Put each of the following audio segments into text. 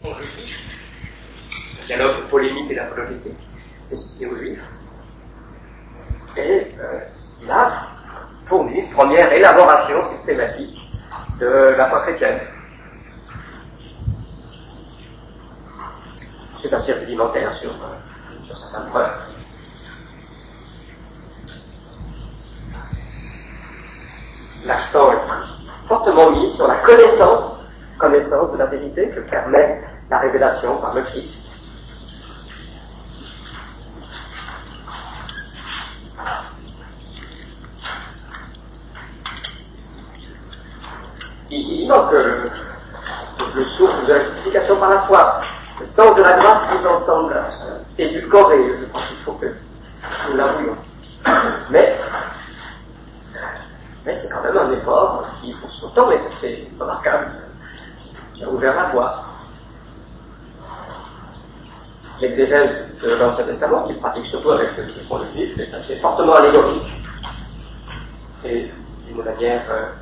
juif, le dialogue polémique et apologétique, destiné aux juifs, et il a fourni une première élaboration systématique de la foi chrétienne. C'est assez rudimentaire sur certaines preuves. L'accent est fortement mis sur la connaissance de la vérité que permet la révélation par le Christ. Il manque le souffle de la justification par la foi, le sens de la grâce qui nous semble édulcoré. Je pense qu'il faut que nous l'avouions. Mais c'est quand même un effort qui, pour son temps, est assez remarquable. Qui a ouvert la voie. L'exégèse de l'Ancien Testament, qui pratique surtout avec ceux qui font le juif, est assez fortement allégorique. Et d'une manière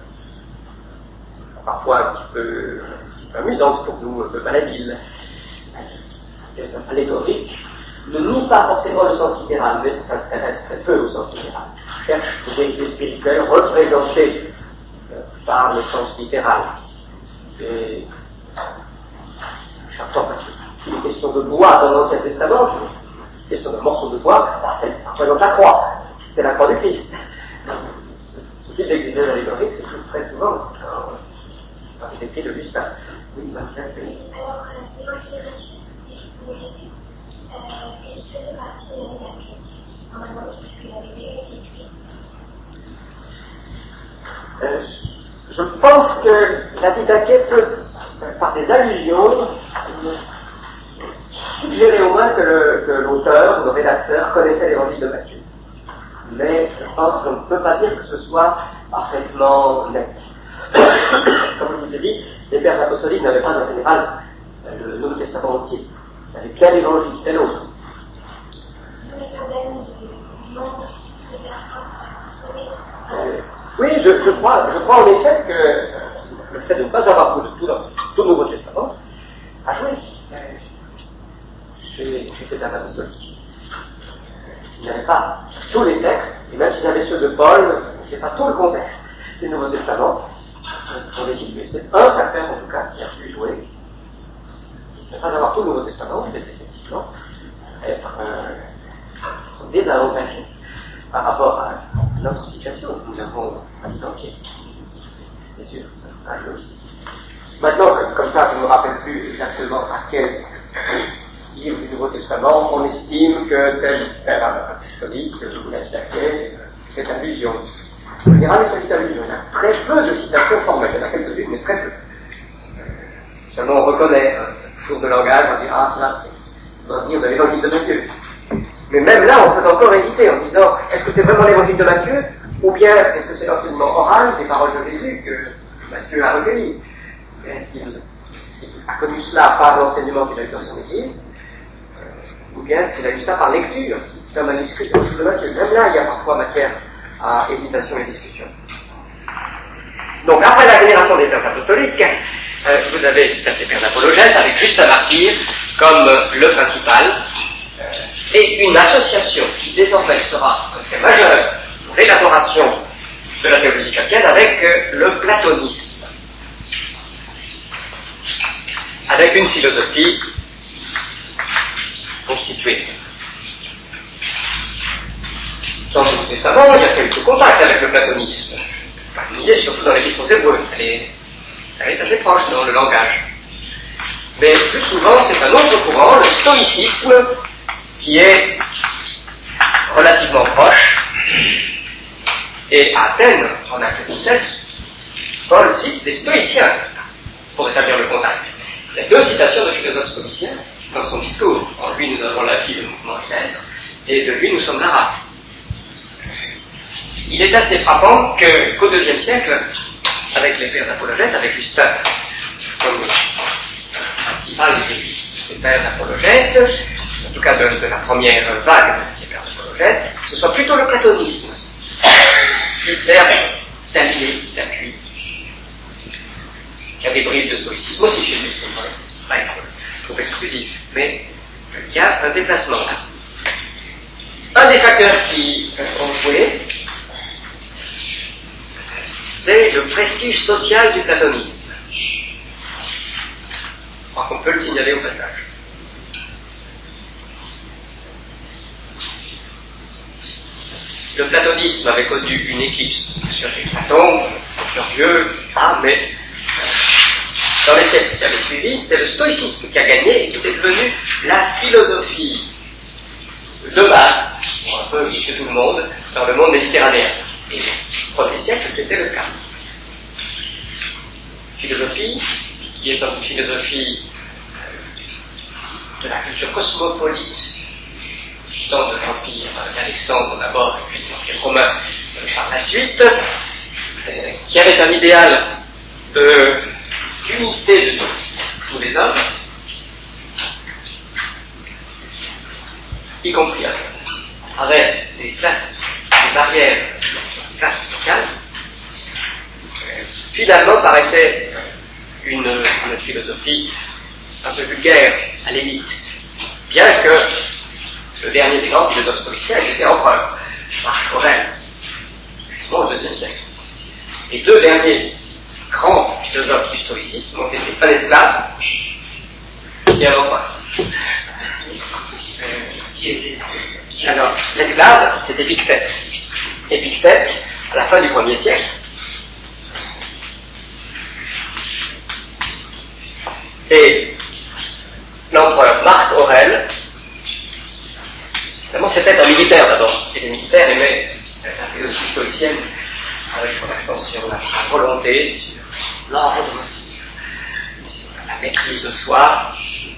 parfois un petit peu amusante pour nous, malhabile. C'est allégorique ne nie pas forcément le sens littéral, mais s'intéresse très peu au sens littéral. Cherche des vérités spirituelles représentées par le sens littéral. Et chaque fois qu'il est question de bois dans l'Ancien Testament, une question de morceau de bois, ça représente la croix. C'est la croix du Christ. Ce type d'exégèse allégorique, c'est très souvent dans les écrits de Justin. Oui, alors, l'évangélisation, est-ce que c'est partie de la Bible? Normalement, puisque la Bible est écrite. Je pense que la Didaché peut, par des allusions, suggérer au moins que l'auteur, le rédacteur, connaissait l'évangile de Matthieu. Mais je pense qu'on ne peut pas dire que ce soit parfaitement net. Comme je vous ai dit, les pères apostoliques n'avaient pas en général le Nouveau Testament entier. Ils avaient bien l'évangile, tel autre. Le problème du nombre de personnes oui, je crois en effet que le fait de ne pas avoir tout le Nouveau Testament a joué chez ces pères apostoliques. Ils n'avaient pas tous les textes, et même s'ils avaient ceux de Paul, ce n'est pas tout le contexte du Nouveau Testament pour les situer. C'est un facteur en tout cas qui a pu jouer. Ne pas avoir tout le Nouveau Testament, c'est effectivement être désavantagé par rapport à notre situation que nous avons à l'identifier. C'est sûr, ça joue aussi. Maintenant, comme ça, je ne me rappelle plus exactement à quel livre du Nouveau Testament on estime que tel père apostolique, ou la Didaché, c'est allusion. En général, il s'agit d'allusion. Il y a très peu de citations formelles. Il y en a quelques-unes, mais très peu. Seulement, on reconnaît un tour de langage, on dit, ah, là, c'est doit venir de l'évangile de Matthieu. Mais même là, on peut encore hésiter en disant, est-ce que c'est vraiment l'évangile de Matthieu, ou bien est-ce que c'est l'enseignement oral des paroles de Jésus que Matthieu a recueillies? Est-ce qu'il a connu cela par l'enseignement qu'il a eu dans son église, ou bien est-ce qu'il a eu ça par lecture d'un manuscrit de l'évangile de Matthieu? Même là, il y a parfois matière à hésitation et discussion. Donc, après la génération des pères apostoliques, vous avez ces pères apologètes avec Justin Martyr comme le principal, et une association qui désormais sera un fait majeur pour l'élaboration de la théologie chrétienne avec le platonisme, avec une philosophie constituée. Dans le Nouveau Testament, il y a quelques contacts avec le platonisme. Il est surtout dans l'Épître aux Hébreux, elle est assez proche dans le langage. Mais plus souvent, c'est un autre courant, le stoïcisme, qui est relativement proche. Et à Athènes, en Acte 17, Paul cite des stoïciens pour établir le contact. Il y a deux citations de philosophes stoïciens dans son discours. En lui, nous avons la vie, le mouvement et l'être, et de lui, nous sommes la race. Il est assez frappant qu'au IIe siècle, avec les pères apologètes, avec Justin comme principal des pères apologètes, en tout cas de la première vague des pères apologètes, ce soit plutôt le platonisme qui sert d'allié, d'appui. Il y a des bribes de stoïcisme aussi chez lui, c'est vrai. trouve exclusif, mais il y a un déplacement là. Un des facteurs qui ont joué, c'est le prestige social du platonisme. Je crois qu'on peut le signaler au passage. Le platonisme avait connu une éclipse sur Platon, curieux, mais dans les siècles qui avaient suivi, c'est le stoïcisme qui a gagné et qui était devenu la philosophie de base, pour un peu monsieur tout le monde, dans le monde méditerranéen. Et au premier siècle, c'était le cas. Philosophie qui est une philosophie de la culture cosmopolite, dans l'empire d'Alexandre d'abord, et puis l'empire romain par la suite, qui avait un idéal d'unité de tous les hommes, y compris avec des classes, des barrières, des classes sociales, finalement paraissait une philosophie un peu vulgaire à l'élite, bien que le dernier des grands philosophes stoïciens était empereur, Marc Aurèle, au IIe siècle. Les deux derniers grands philosophes du stoïcisme ont été un esclave et un empereur. Alors, l'esclave, c'était Épictète. Épictète, à la fin du 1er siècle, et l'empereur Marc Aurèle, c'était un militaire d'abord, et les militaires aimaient la philosophie stoïcienne avec son accent sur la volonté, sur l'ordre, sur la maîtrise de soi.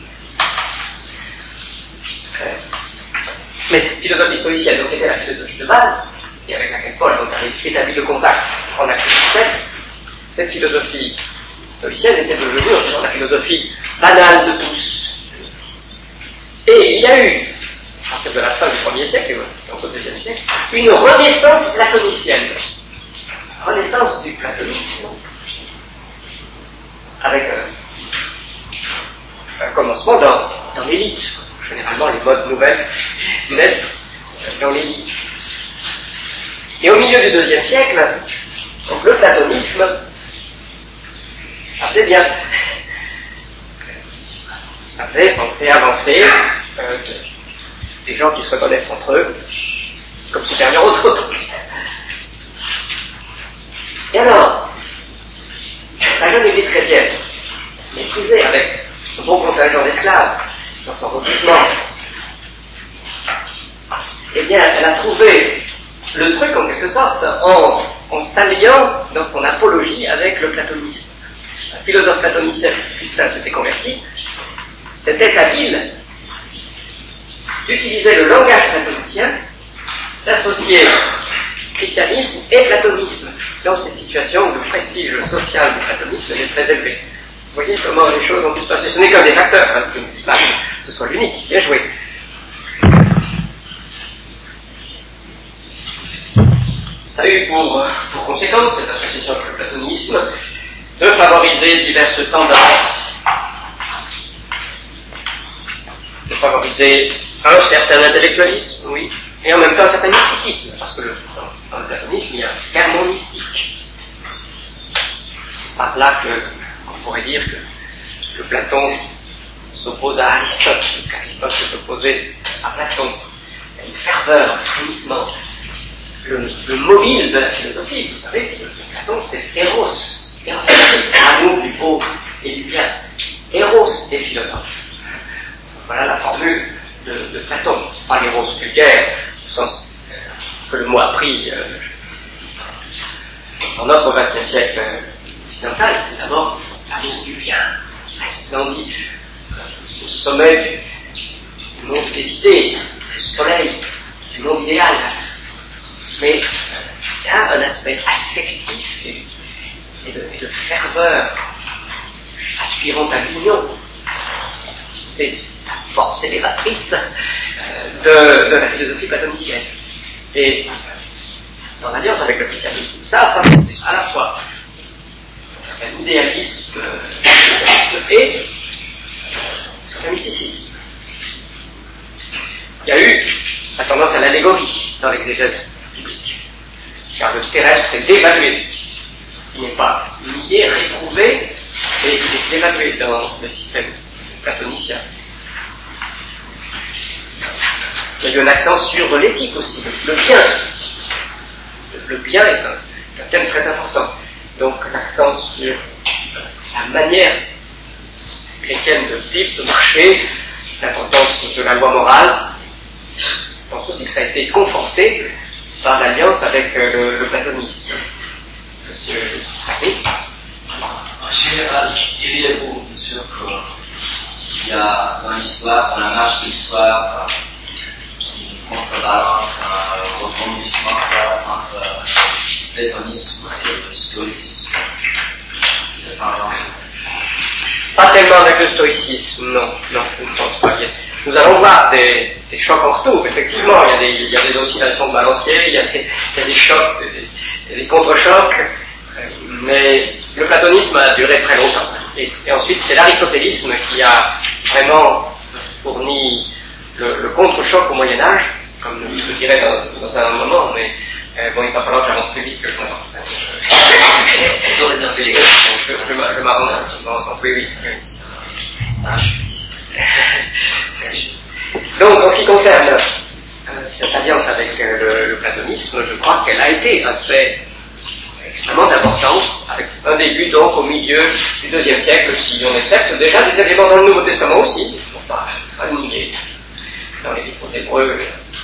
Mais cette philosophie stoïcienne, donc, était la philosophie de base, et avec laquelle Paul donc, a établi le contact en Acte 17, cette philosophie stoïcienne était devenue en la philosophie banale de tous. Et il y a eu, à partir de la fin du 1er siècle et au 2e siècle, une renaissance platonicienne. Renaissance du platonisme, avec un commencement dans l'élite. Généralement, les modes nouvelles naissent dans l'élite. Et au milieu du 2e siècle, donc le platonisme, ça faisait bien. Ça faisait penser avancer des gens qui se reconnaissent entre eux comme supérieurs aux autres. Et alors, la jeune église chrétienne, méprisée avec un bon contingent d'esclaves dans son recrutement, eh bien, elle a trouvé le truc en quelque sorte en s'alliant dans son apologie avec le platonisme. Un philosophe platonicien, Justin, s'était converti, c'était habile d'utiliser le langage platonicien, d'associer christianisme et platonisme dans cette situation où le prestige social du platonisme est très élevé. Vous voyez comment les choses ont pu se passer. Ce n'est qu'un des facteurs, je ne dis pas que ce soit l'unique. Bien joué. Ça a eu pour conséquence, cette association avec le platonisme, de favoriser diverses tendances, de favoriser un certain intellectualisme, oui, et en même temps un certain mysticisme, parce que dans le platonisme, il y a un ferment mystique. Par là qu'on pourrait dire que Platon s'oppose à Aristote, qu'Aristote s'est opposé à Platon. Il y a une ferveur, un frémissement. Le mobile de la philosophie, vous savez, de Platon, c'est Eros, l'amour du beau et du bien. Eros des philosophes. Voilà la formule de Platon, pas l'Eros vulgaire, au sens que le mot a pris en notre XXe siècle occidental. C'est d'abord l'amour du bien, resplendif, au sommet du monde des idées, du soleil, du monde idéal. Mais il y a un aspect affectif et de ferveur aspirant à l'union. C'est la force élévatrice de la philosophie platonicienne. Et dans l'alliance avec le christianisme, ça a favorisé à la fois un idéalisme et un mysticisme. Il y a eu la tendance à l'allégorie dans l'exégèse biblique, car le terrestre est dévalué. Il n'est pas nié, réprouvé, et il est dévalué dans le système platonicien. Il y a eu un accent sur l'éthique aussi, le bien. Le bien est un thème très important. Donc l'accent sur la manière chrétienne de vivre, de marcher, l'importance de la loi morale. Je pense aussi que ça a été conforté par l'alliance avec le platonisme. Monsieur oui. En général, diriez-vous, bien sûr, qu'il y a dans l'histoire, dans la marche de l'histoire, une contrebalance, un rebondissement entre le platonisme et le stoïcisme. C'est pas Pas tellement avec le stoïcisme, non, je ne pense pas. Nous allons voir des chocs en retour, effectivement, il y a des oscillations de balancier, il y a des chocs, des contre-chocs, mais le platonisme a duré très longtemps. Et ensuite, c'est l'aristotélisme qui a vraiment fourni le contre-choc au Moyen-Âge, comme je le dirais dans un moment, mais bon, il va falloir que j'avance plus vite que je m'avance. plutôt réservé les questions. Je m'avance, oui. Donc, en ce qui concerne cette alliance avec le platonisme, je crois qu'elle a été un fait extrêmement important, avec un début donc au milieu du IIe siècle, si on accepte déjà des éléments dans le Nouveau Testament aussi, il ne faut pas nier dans les livres hébreux,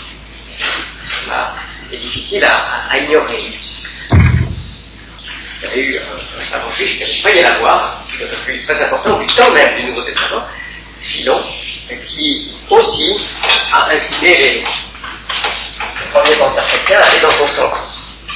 est difficile à ignorer. Il y avait eu un savant juif qui avait failli l'avoir, qui est devenu très important du temps même du Nouveau Testament, Philon, qui aussi a incliné les premiers penseurs chrétiens à aller dans son sens.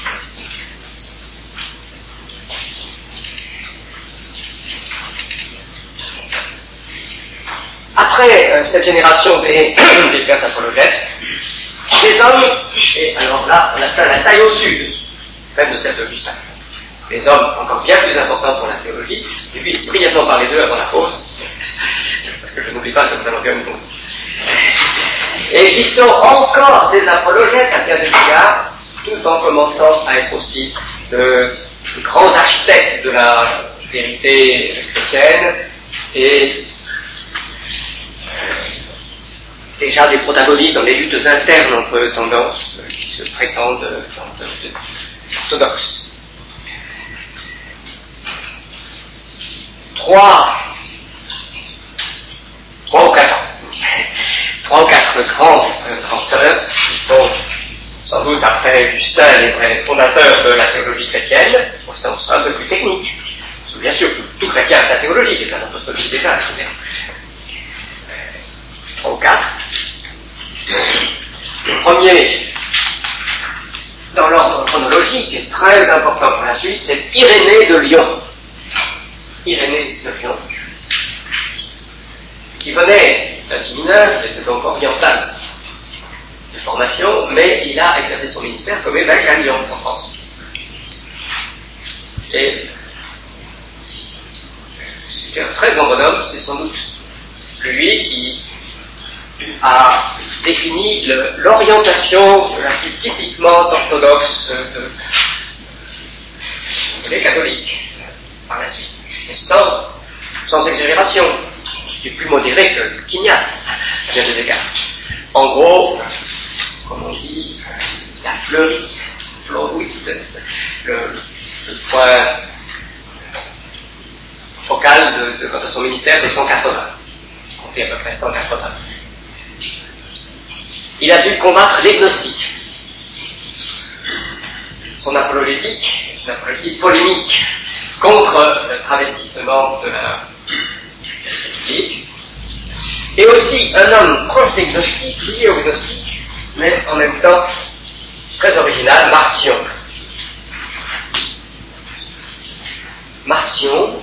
Après cette génération des pères apologètes, des hommes, et alors là on atteint la taille au-dessus même de celle de Justin, des hommes encore bien plus importants pour la théologie, et puis brièvement parler d'eux avant la pause, parce que je n'oublie pas que nous allons faire une pause. Et ils sont encore des apologètes à bien des égards, tout en commençant à être aussi de grands architectes de la vérité chrétienne, et déjà des protagonistes dans les luttes internes entre tendances qui se prétendent orthodoxes. Trois ou quatre grands sœurs qui sont sans doute après Justin les vrais fondateurs de la théologie chrétienne au sens un peu plus technique. Parce que bien sûr, tout chrétien a sa théologie, déjà l'apostolique déjà, je veux dire. 3 ou 4. Le premier, dans l'ordre chronologique, est très important pour la suite, c'est Irénée de Lyon. Irénée de Lyon, qui venait d'un séminaire, il était donc oriental de formation, mais il a exercé son ministère comme évêque à Lyon, en France. Et c'est un très grand bonhomme, c'est sans doute lui qui a défini l'orientation la plus typiquement orthodoxe des catholiques par la suite, et sans exagération, qui est plus modéré que Quignac à bien des égards. En gros, comme on dit, la fleurie, le point focal de son ministère, c'est 180. On fait à peu près 180. Il a dû combattre les gnostiques. Son apologétique est une apologétique polémique contre le travestissement de la Bible. Et aussi un homme proche des gnostiques, lié aux gnostiques, mais en même temps très original, Marcion. Marcion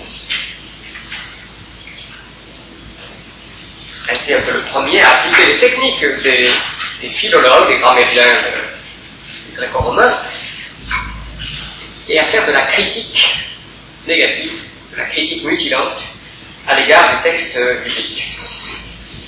a été un peu le premier à appliquer les techniques des philologues, des grammairiens gréco-romains, et à faire de la critique négative, de la critique mutilante à l'égard du texte biblique.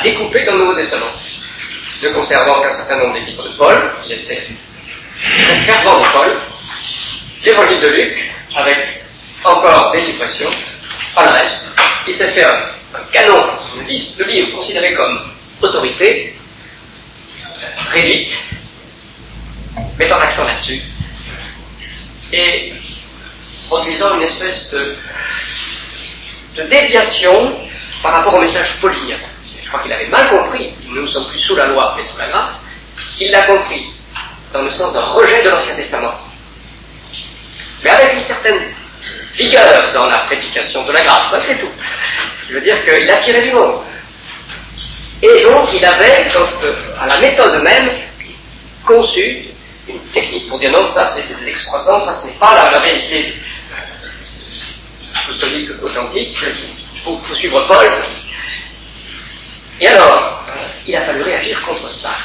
découpé dans le Nouveau Testament, ne conservant qu'un certain nombre d'épîtres de Paul, il était très fervent de Paul, l'évangile de Luc, avec encore des suppressions, pas le reste. Il s'est fait un canon, une liste de livres considérés comme autorité, réduite, mettant l'accent là-dessus, et produisant une espèce de déviation par rapport au message paulinien. Je crois qu'il avait mal compris, nous ne sommes plus sous la loi mais sous la grâce, il l'a compris dans le sens d'un rejet de l'Ancien Testament. Mais avec une certaine vigueur dans la prédication de la grâce, c'est tout. Je veux dire qu'il attirait du monde. Et donc il avait, à la méthode même, conçu une technique pour dire non, ça c'est de l'excroissance, ça c'est pas la vérité apostolique authentique, il faut suivre Paul. Et alors, il a fallu réagir contre ça.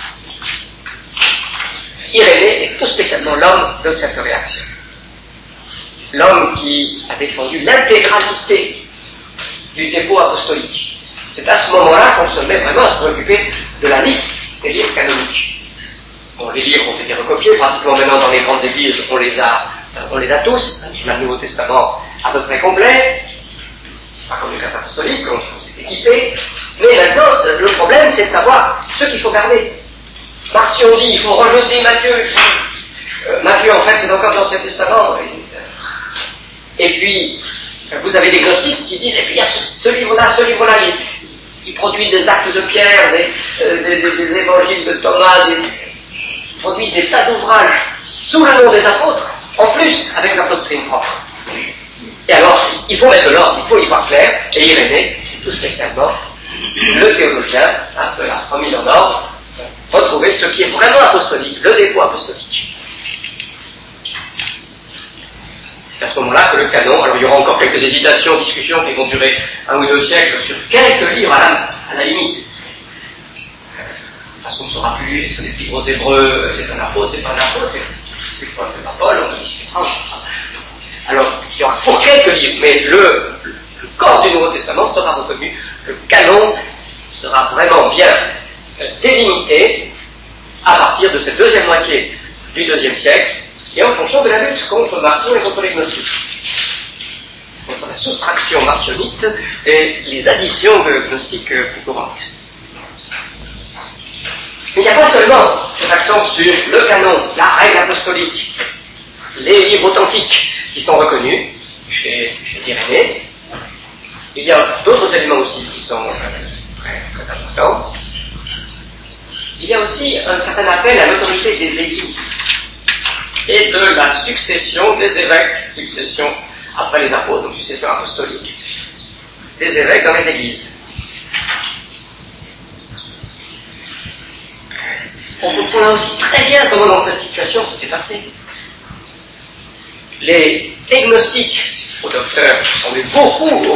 Irénée est tout spécialement l'homme de cette réaction. L'homme qui a défendu l'intégralité du dépôt apostolique. C'est à ce moment-là qu'on se met vraiment à se préoccuper de la liste des livres canoniques. Bon, les livres ont été recopiés, pratiquement maintenant dans les grandes églises, on les a tous. On a le Nouveau Testament à peu près complet, pas comme les cases apostoliques, on s'est équipé. Mais maintenant, le problème, c'est de savoir ce qu'il faut garder. Marcion dit, il faut rejeter Matthieu. Matthieu, en fait, c'est encore dans l'Ancien Testament. Et puis, vous avez des gnostiques qui disent, et puis il y a ce livre-là, il produit des actes de Pierre, des évangiles de Thomas, il produit des tas d'ouvrages sous le nom des apôtres, en plus avec la doctrine propre. Et alors, il faut mettre de l'ordre, il faut y voir clair, et Irénée, c'est tout spécialement le théologien de la remise en ordre, retrouver ce qui est vraiment apostolique, le dépôt apostolique. C'est à ce moment-là que le canon, alors il y aura encore quelques hésitations, discussions qui vont durer 1 ou 2 siècles sur quelques livres à la limite. Parce qu'on ne saura plus, est-ce que l'Épître aux Hébreux, c'est un apôtre, c'est pas un apôtre, c'est pas Paul, on discutera. Alors, il y aura pour quelques livres, mais le corps du Nouveau Testament sera reconnu, le canon sera vraiment bien délimité à partir de cette deuxième moitié du IIe siècle, et en fonction de la lutte contre Marcion et contre les gnostiques, contre la soustraction marcionite et les additions de gnostiques plus courantes. Mais il n'y a pas seulement cet accent sur le canon, la règle apostolique, les livres authentiques qui sont reconnus chez Irénée. Il y a d'autres éléments aussi qui sont très, très importants. Il y a aussi un certain appel à l'autorité des églises et de la succession des évêques, succession après les apôtres, donc succession apostolique, des évêques dans les églises. On comprend là aussi très bien comment dans cette situation ça s'est passé. Les gnostiques, aux docteurs, on est beaucoup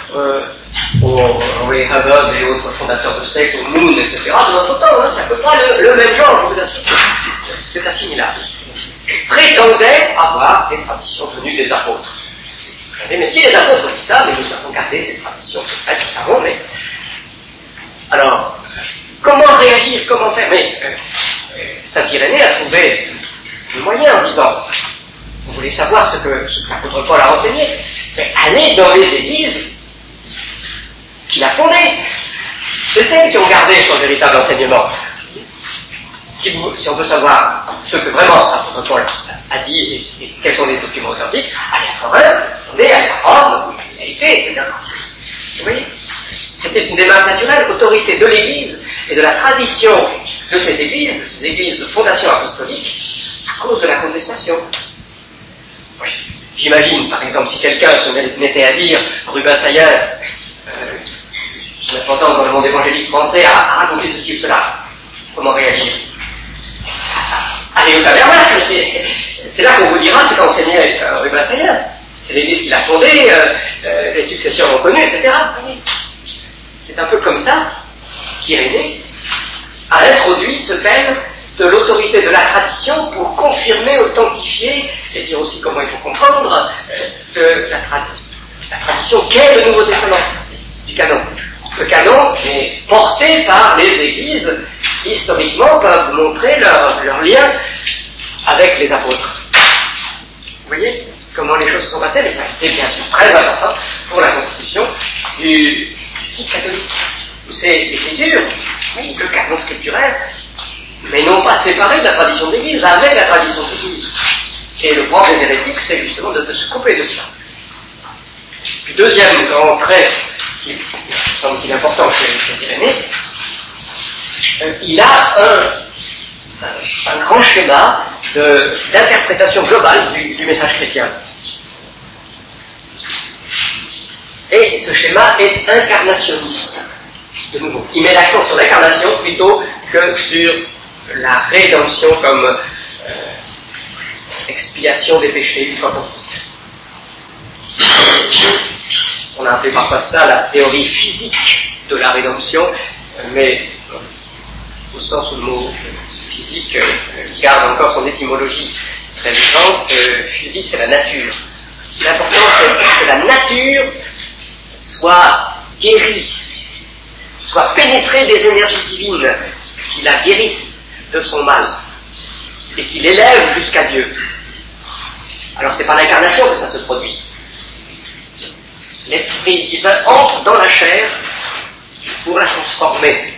aux Ray Hubbard et autres fondateurs de sectes, aux Moon, etc. De notre temps, hein, c'est à peu près le même genre, je vous assure. C'est assimilable. Prétendaient avoir des traditions venues des apôtres. Mais si les apôtres disent ça, mais nous avons gardé ces traditions, c'est vrai, nous savons, mais. Alors, comment réagir, comment faire? Mais Saint Irénée a trouvé le moyen en disant, vous voulez savoir ce que l'apôtre Paul a enseigné, mais allez dans les églises qu'il a fondées. C'est elles qui ont gardé son véritable enseignement. Si on veut savoir ce que vraiment l'apôtre Paul a dit et quels sont les documents authentiques, allez à Corinthe, allez à Rome, à l'Église, etc. Vous voyez? C'était une démarche naturelle, autorité de l'Église et de la tradition de ces églises de fondation apostolique, à cause de la contestation. Oui. J'imagine, par exemple, si quelqu'un se mettait à dire Rubens Sayas, son importance dans le monde évangélique français, à raconter ceci ou cela, comment réagir? Allez au tabernacle, c'est là qu'on vous dira ce qu'enseignait Rubens Sayas. C'est l'Église qui l'a fondée, les successeurs reconnues, etc. C'est un peu comme ça qu'Irénée a introduit ce thème de l'autorité de la tradition pour confirmer, authentifier, et dire aussi comment il faut comprendre la tradition qu'est le Nouveau Testament, du canon. Le canon est porté par les églises qui, historiquement, peuvent montrer leur lien avec les apôtres. Vous voyez comment les choses se sont passées, mais ça a été bien sûr très important pour la constitution du site catholique. C'est l'écriture, oui, le canon scripturaire, mais non pas séparé de la tradition de l'Église, avec la tradition de l'Église. Et le problème des hérétiques, c'est justement de se couper de cela. Puis deuxième grand trait, qui semble qu'il est important chez Irénée, il a un grand schéma d'interprétation globale du message chrétien. Et ce schéma est incarnationniste. De nouveau, il met l'accent sur l'incarnation plutôt que sur la rédemption comme expiation des péchés une fois pour toutes. On a appelé parfois ça la théorie physique de la rédemption, mais au sens où le mot physique garde encore son étymologie très vivante. Physique, c'est la nature. L'important, c'est que la nature soit guérie, soit pénétrée des énergies divines qui la guérissent de son mal et qui l'élèvent jusqu'à Dieu. Alors c'est par l'incarnation que ça se produit. L'Esprit divin entre dans la chair pour la transformer.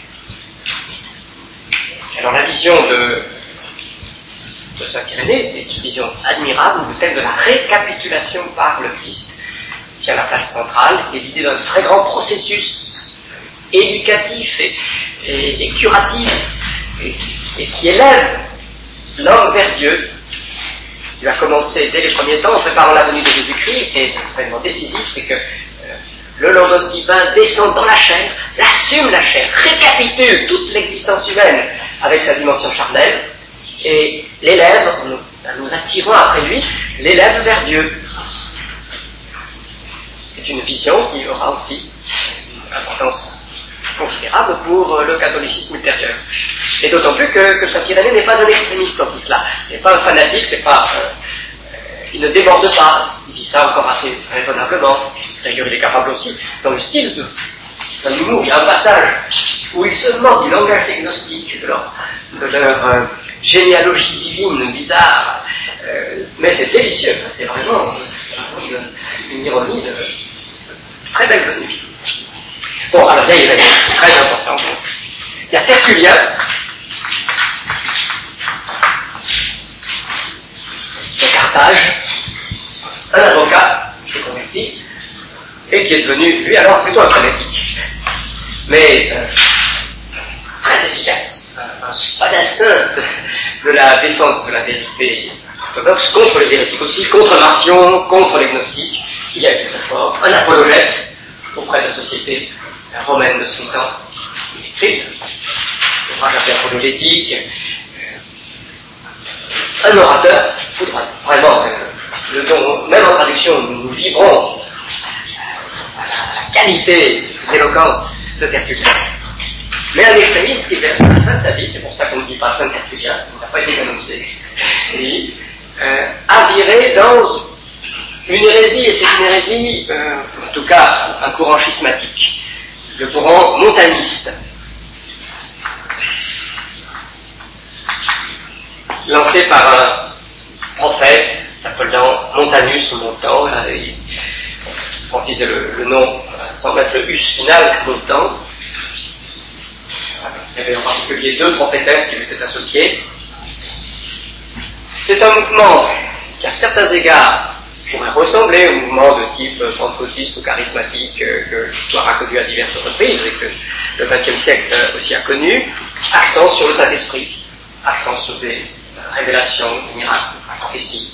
Alors la vision de saint Irénée est une vision admirable où le thème de la récapitulation par le Christ tient la place centrale et l'idée d'un très grand processus éducatif et curatif et qui élève l'homme vers Dieu. Il a commencé dès les premiers temps en préparant la venue de Jésus-Christ et vraiment décisif, c'est que le Logos divin descend dans la chair, assume la chair, récapitule toute l'existence humaine avec sa dimension charnelle et l'élève, en nous attirant après lui, l'élève vers Dieu. C'est une vision qui aura aussi une importance considérable pour le catholicisme ultérieur. Et d'autant plus que saint Irénée n'est pas un extrémiste dans tout cela. Il n'est pas un fanatique, il ne déborde pas. Il dit ça encore assez raisonnablement. D'ailleurs, il est capable aussi, dans le style d'un humour, il y a un passage où il se moque du langage des gnostiques, de leur généalogie divine bizarre. Mais c'est délicieux, c'est vraiment une ironie de très belle venue. Bon, alors là, il y a très important. Il y a Tertullien, de Carthage, un avocat qui s'est converti, et qui est devenu, lui alors, plutôt un fanatique, mais très efficace, un spadassin de la défense de la vérité orthodoxe, contre les hérétiques aussi, contre Marcion, contre les gnostiques. Il a été très fort, un apologète auprès de la société romaine de son temps. Il écrit des ouvrages apologétiques, un orateur, vraiment, le dont, même en traduction, nous vibrons à la qualité d'éloquence de Tertullien. Mais un extrémiste qui, vers la fin de sa vie, c'est pour ça qu'on ne dit pas Saint Tertullien, il n'a pas été canonisé, a viré dans une hérésie, et c'est une hérésie, en tout cas, un courant schismatique, le courant montaniste. Lancé par un prophète s'appelant Montanus ou Montan, Francis est le nom sans mettre le us final, Montan. Il y avait en particulier deux prophétesses qui lui étaient associées. C'est un mouvement qui, à certains égards, pourrait ressembler au mouvement de type pentecôtiste ou charismatique que l'histoire a connu à diverses reprises et que le XXe siècle aussi a connu, accent sur le Saint-Esprit, accent sur des révélations, des miracles, la prophétie.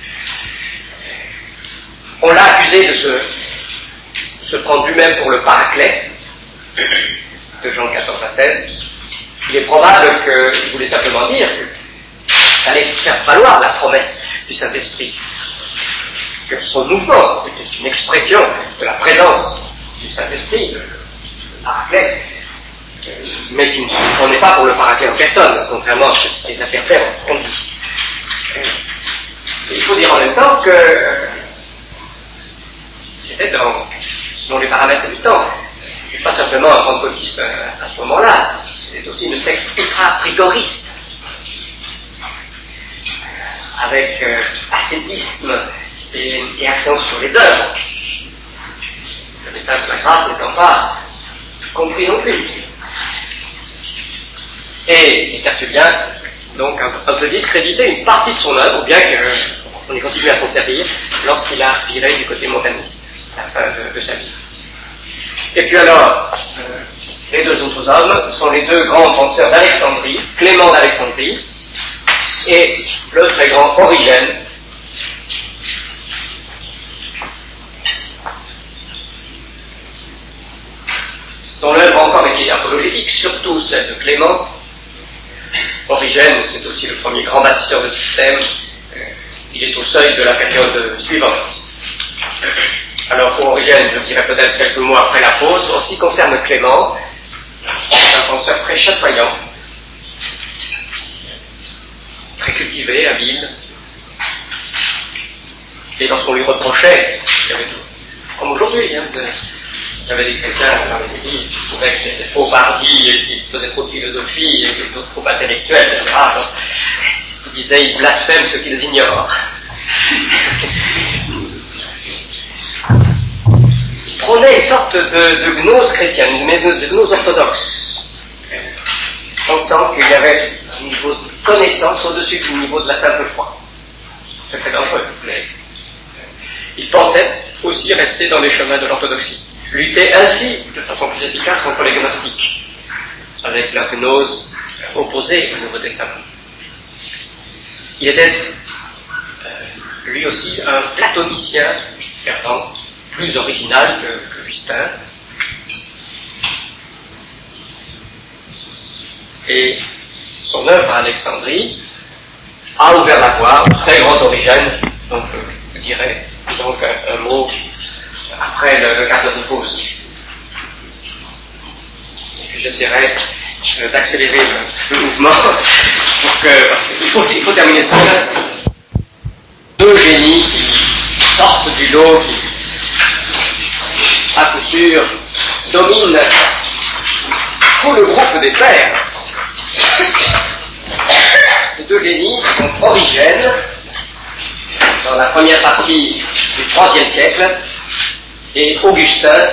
On l'a accusé de se prendre lui-même pour le paraclet de Jean 14 à 16. Il est probable qu'il voulait simplement dire qu'il fallait faire valoir la promesse du Saint-Esprit, que son mouvement était une expression de la présence du Saint-Esprit, le paraclet, mais qui ne prenait pas pour le paraclet en personne, contrairement à ce que les adversaires ont dit. Il faut dire en même temps que c'était selon les paramètres du temps. n'est pas simplement un pentecôtiste à ce moment-là, c'est aussi une secte ultra-rigoriste, avec ascétisme et accent sur les œuvres. Le message de la grâce n'étant pas compris non plus. Et les tertulliens, donc, un peu discrédité une partie de son œuvre, bien qu'on ait continué à s'en servir lorsqu'il a viré du côté montaniste à la fin de sa vie. Et puis alors, les deux autres hommes sont les deux grands penseurs d'Alexandrie, Clément d'Alexandrie et le très grand Origène, dont l'œuvre a encore été apologétique, surtout celle de Clément. Origène, c'est aussi le premier grand bâtisseur de système, il est au seuil de la période suivante. Alors pour Origène, je dirais peut-être quelques mots après la pause. En ce qui concerne Clément, c'est un penseur très chatoyant, très cultivé, habile, et lorsqu'on lui reprochait, comme aujourd'hui, il y avait des chrétiens dans les églises qui trouvaient qu'il était trop hardi et qu'il faisait trop de philosophie et qu'il était trop intellectuel, etc. Donc, ils disaient, ils blasphèment ce qu'ils ignorent. Ils prônaient une sorte de gnose chrétienne, de gnose orthodoxe, pensant qu'il y avait un niveau de connaissance au-dessus du niveau de la simple foi. C'est très dangereux, mais ils pensaient aussi rester dans les chemins de l'orthodoxie. Lutter ainsi de façon plus efficace contre les gnostiques, avec la gnose opposée au Nouveau Testament. Il était lui aussi un platonicien, fervent, plus original que Justin. Et son œuvre à Alexandrie a ouvert la voie au très grand Origène, donc je dirais donc un mot après le quart de pause. Et puis j'essaierai d'accélérer le mouvement parce qu'il faut terminer ça. Deux génies qui sortent du lot, qui à coup sûr dominent tout le groupe des pères. Ces deux génies sont Origène dans la première partie du IIIe siècle et Augustin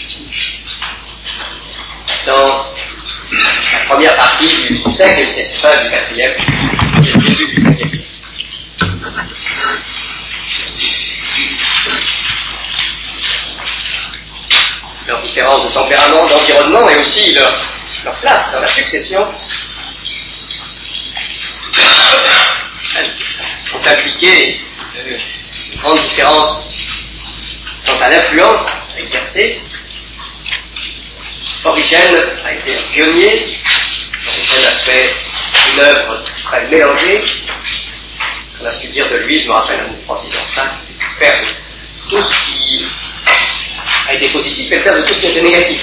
dans la première partie du 5e siècle, fin du 4e et début du 5e siècle. Leur différence de tempérament, d'environnement et aussi leur place dans la succession ont impliqué une grande différence quant à l'influence exercée. Origène a été un pionnier. Origène a fait une œuvre très mélangée. On a pu dire de lui, je me rappelle en disant ça, faire tout ce qui a été positif et faire de tout ce qui était négatif.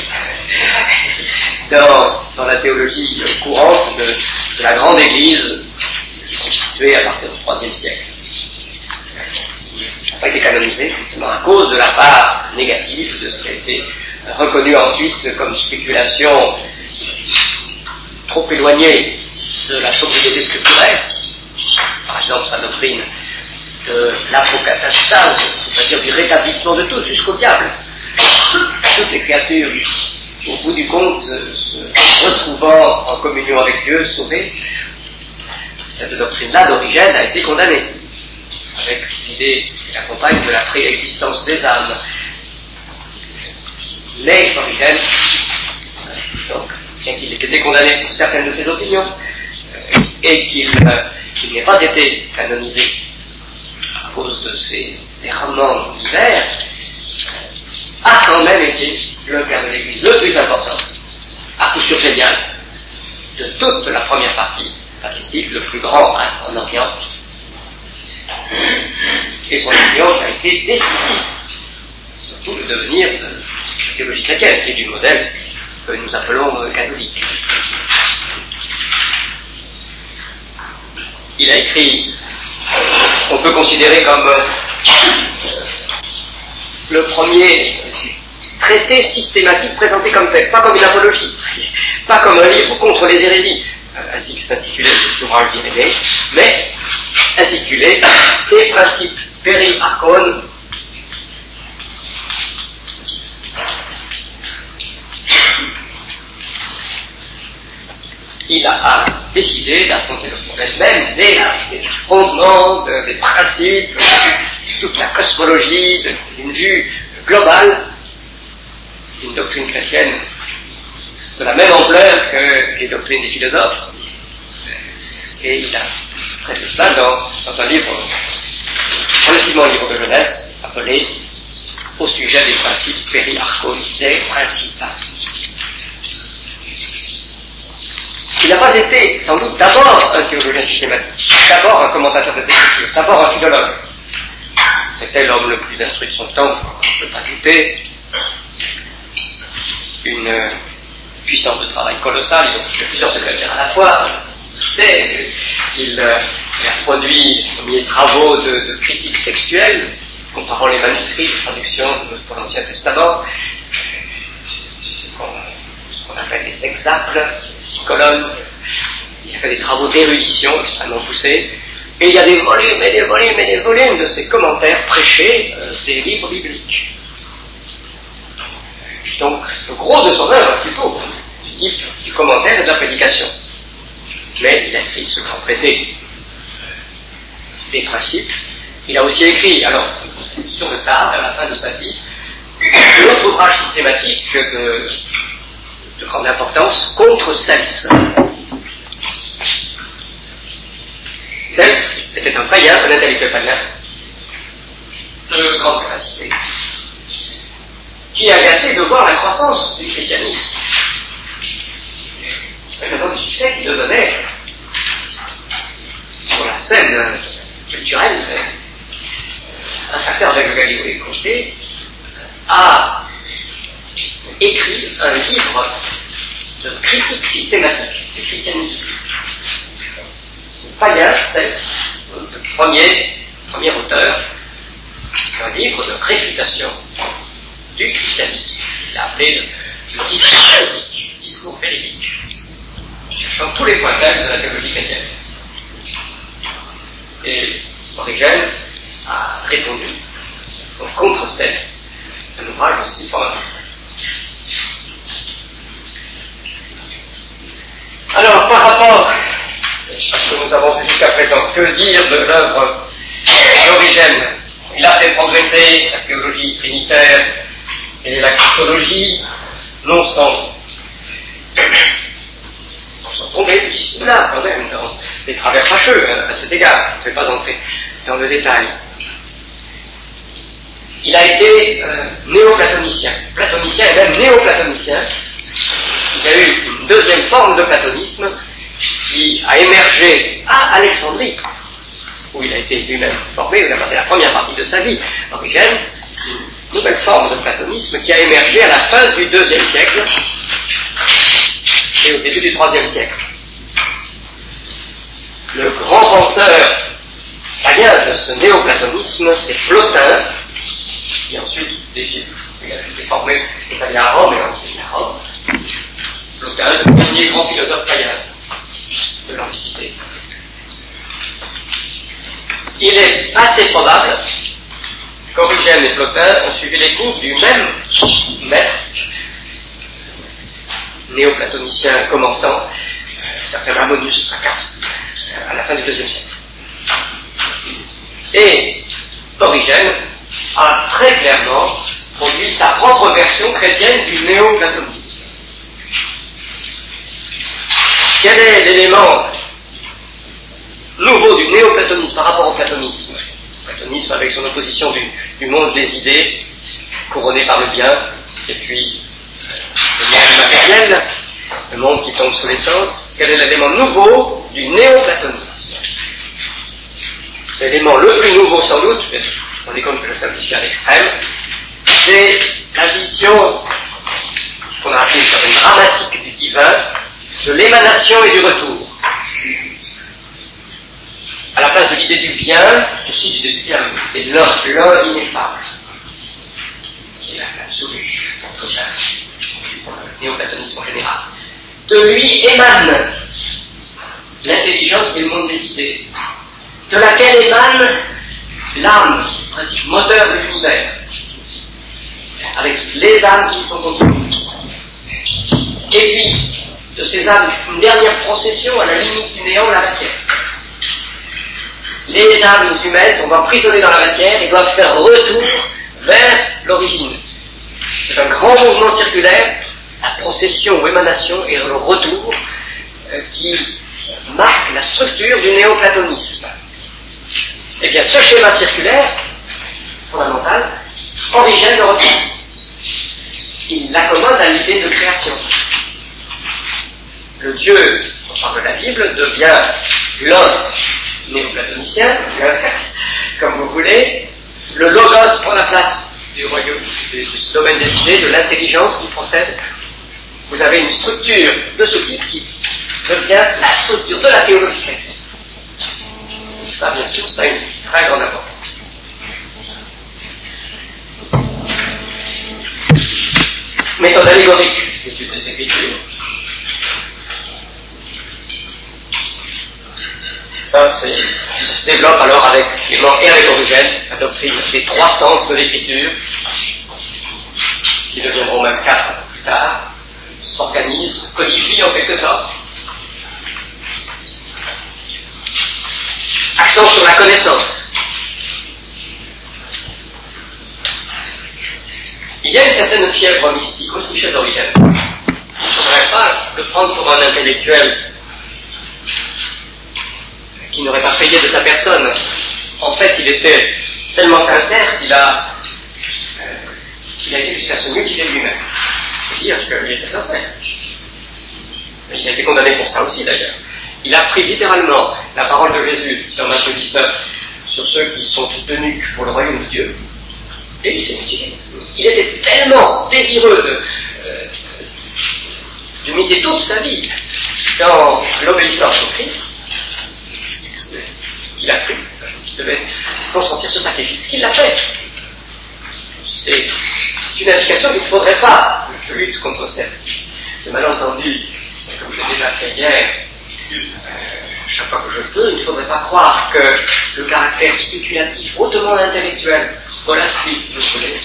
Dans la théologie courante de la grande Église constituée à partir du IIIe siècle. Il n'a pas été canonisé justement à cause de la part négative de ce qui a été reconnu ensuite comme spéculation trop éloignée de la sobriété scripturaire. Par exemple, sa doctrine de l'apocatastase, c'est-à-dire du rétablissement de tous jusqu'au diable. Toutes les créatures, au bout du compte, se retrouvant en communion avec Dieu, sauvées. Cette doctrine-là d'Origène a été condamnée, avec l'idée qui l'accompagne de la préexistence des âmes. Mais Origène, donc, bien qu'il ait été condamné pour certaines de ses opinions, et qu'il n'ait pas été canonisé à cause de ses errements divers, a quand même été le père de l'Église le plus important, à coup sûr génial, de toute la première partie patristique, le plus grand en Orient. Et son influence a été décisive, surtout le devenir de la théologie chrétienne, qui est du modèle que nous appelons catholique. Il a écrit, on peut considérer comme le premier traité systématique présenté comme tel, pas comme une apologie, pas comme un livre contre les hérésies, ainsi que s'intitulait cet ouvrage d'Irénée, mais intitulé Les principes Peri Archon. Il a décidé d'affronter le problème même des fondements, des principes, toute la cosmologie, d'une vue globale, d'une doctrine chrétienne de la même ampleur que les doctrines des philosophes. Et il a traité cela dans un livre, relativement un livre de jeunesse, appelé Au sujet des principes Peri Archon, des principes. Il n'a pas été, sans doute, d'abord un théologien systématique, d'abord un commentateur de l'écriture, d'abord un philologue. C'était l'homme le plus instruit de son temps, je ne peux pas douter. Une puissance de travail colossale, il a occupé plusieurs secrétaires à la fois. Il a produit les premiers travaux de critique textuelle, comparant les manuscrits, les traductions pour l'Ancien Testament, ce qu'on appelle les exemples, 6 colonnes. Il a fait des travaux d'érudition extrêmement poussés, et il y a des volumes et des volumes et des volumes de ses commentaires prêchés des livres bibliques. Donc, le gros de son œuvre, plutôt, du type du commentaire et de la prédication. Mais il a écrit ce grand traité des principes. Il a aussi écrit, alors, sur le tard, à la fin de sa vie, un autre ouvrage systématique de grande importance, contre Cels. Cels était un païen, un intellectuel païen, de grande capacité, qui est agacé de voir la croissance du christianisme. Et maintenant du succès qu'il devenait sur la scène culturelle, un facteur avec lequel il voulait compter, a écrit un livre de critique systématique du christianisme. Païen, Cels, le premier auteur, un livre de réfutation du christianisme. Il l'a appelé le discours véridique, cherchant tous les points faibles de la théologie chrétienne. Et Origène a répondu, son contre Cels, un ouvrage aussi formidable. Alors, par rapport à ce que nous avons vu jusqu'à présent, que dire de l'œuvre d'Origène? Il a fait progresser la théologie trinitaire et la christologie, non sans tomber ici là, quand même, dans des travers fâcheux à cet égard. Je ne vais pas entrer dans le détail. Il a été néoplatonicien, platonicien et même néoplatonicien. Il y a eu une deuxième forme de platonisme qui a émergé à Alexandrie, où il a été lui-même formé, où il a passé la première partie de sa vie. Origène, une nouvelle forme de platonisme qui a émergé à la fin du IIe siècle et au début du IIIe siècle. Le grand penseur païen de ce néoplatonisme, c'est Plotin, qui ensuite il a été formé à Rome et enseigné à Rome. Plotin, le dernier grand philosophe païen de l'Antiquité. Il est assez probable qu'Origène et Plotin ont suivi les cours du même maître néoplatonicien commençant, certain Ammonius Saccas, à la fin du IIe siècle. Et Origène a très clairement produit sa propre version chrétienne du néoplatonisme. Quel est l'élément nouveau du néoplatonisme par rapport au platonisme? Le platonisme avec son opposition du monde des idées, couronné par le bien, et puis le monde matériel, le monde qui tombe sous les sens. Quel est l'élément nouveau du néoplatonisme? L'élément le plus nouveau sans doute, mais vous vous rendez compte que je simplifie à l'extrême, c'est la vision, ce qu'on a appelé une dramatique du divin, de l'émanation et du retour. À la place de l'idée du bien, ceci l'idée du bien, c'est l'un ineffable, qui est la absolu, total, le néoplatonisme en général. De lui émane l'intelligence et le monde des idées, de laquelle émane l'âme, qui est le principe moteur de l'univers, avec les âmes qui y sont contenues. Et puis, de ces âmes, une dernière procession à la limite du néant, la matière. Les âmes humaines sont emprisonnées dans la matière et doivent faire retour vers l'origine. C'est un grand mouvement circulaire, la procession ou émanation et le retour qui marque la structure du néoplatonisme. Eh bien, ce schéma circulaire, fondamental, Origène le reprend. Il l'accommode à l'idée de création. Le Dieu, on parle de la Bible, devient l'homme néoplatonicien, comme vous voulez. Le logos prend la place du royaume, du domaine des idées, de l'intelligence qui procède. Vous avez une structure de ce type qui devient la structure de la théologie chrétienne. Ça, bien sûr, ça a une très grande importance. Méthode allégorique d'étude des Écritures. Ça se développe alors avec Clément et avec Origène, la doctrine des trois sens de l'Écriture, qui deviendront même 4 plus tard, s'organise, codifie en quelque sorte. Accent sur la connaissance. Il y a une certaine fièvre mystique aussi chez Origène. Il ne faudrait pas le prendre pour un intellectuel qui n'aurait pas payé de sa personne. En fait, il était tellement sincère qu'il a été jusqu'à se mutiler lui-même. C'est dire qu'il était sincère. Il a été condamné pour ça aussi d'ailleurs. Il a pris littéralement la parole de Jésus dans Matthieu 19 sur ceux qui sont tenus pour le royaume de Dieu, et il s'est mutilé. Il était tellement désireux de miser toute sa vie dans l'obéissance au Christ, il a cru qu'il devait consentir ce sacrifice, qu'il l'a fait. C'est une indication qu'il ne faudrait pas que je lutte contre ce malentendu, comme je l'ai déjà fait hier. Chaque fois que je peux, il ne faudrait pas croire que le caractère spéculatif, hautement intellectuel, scholastique, je voulais,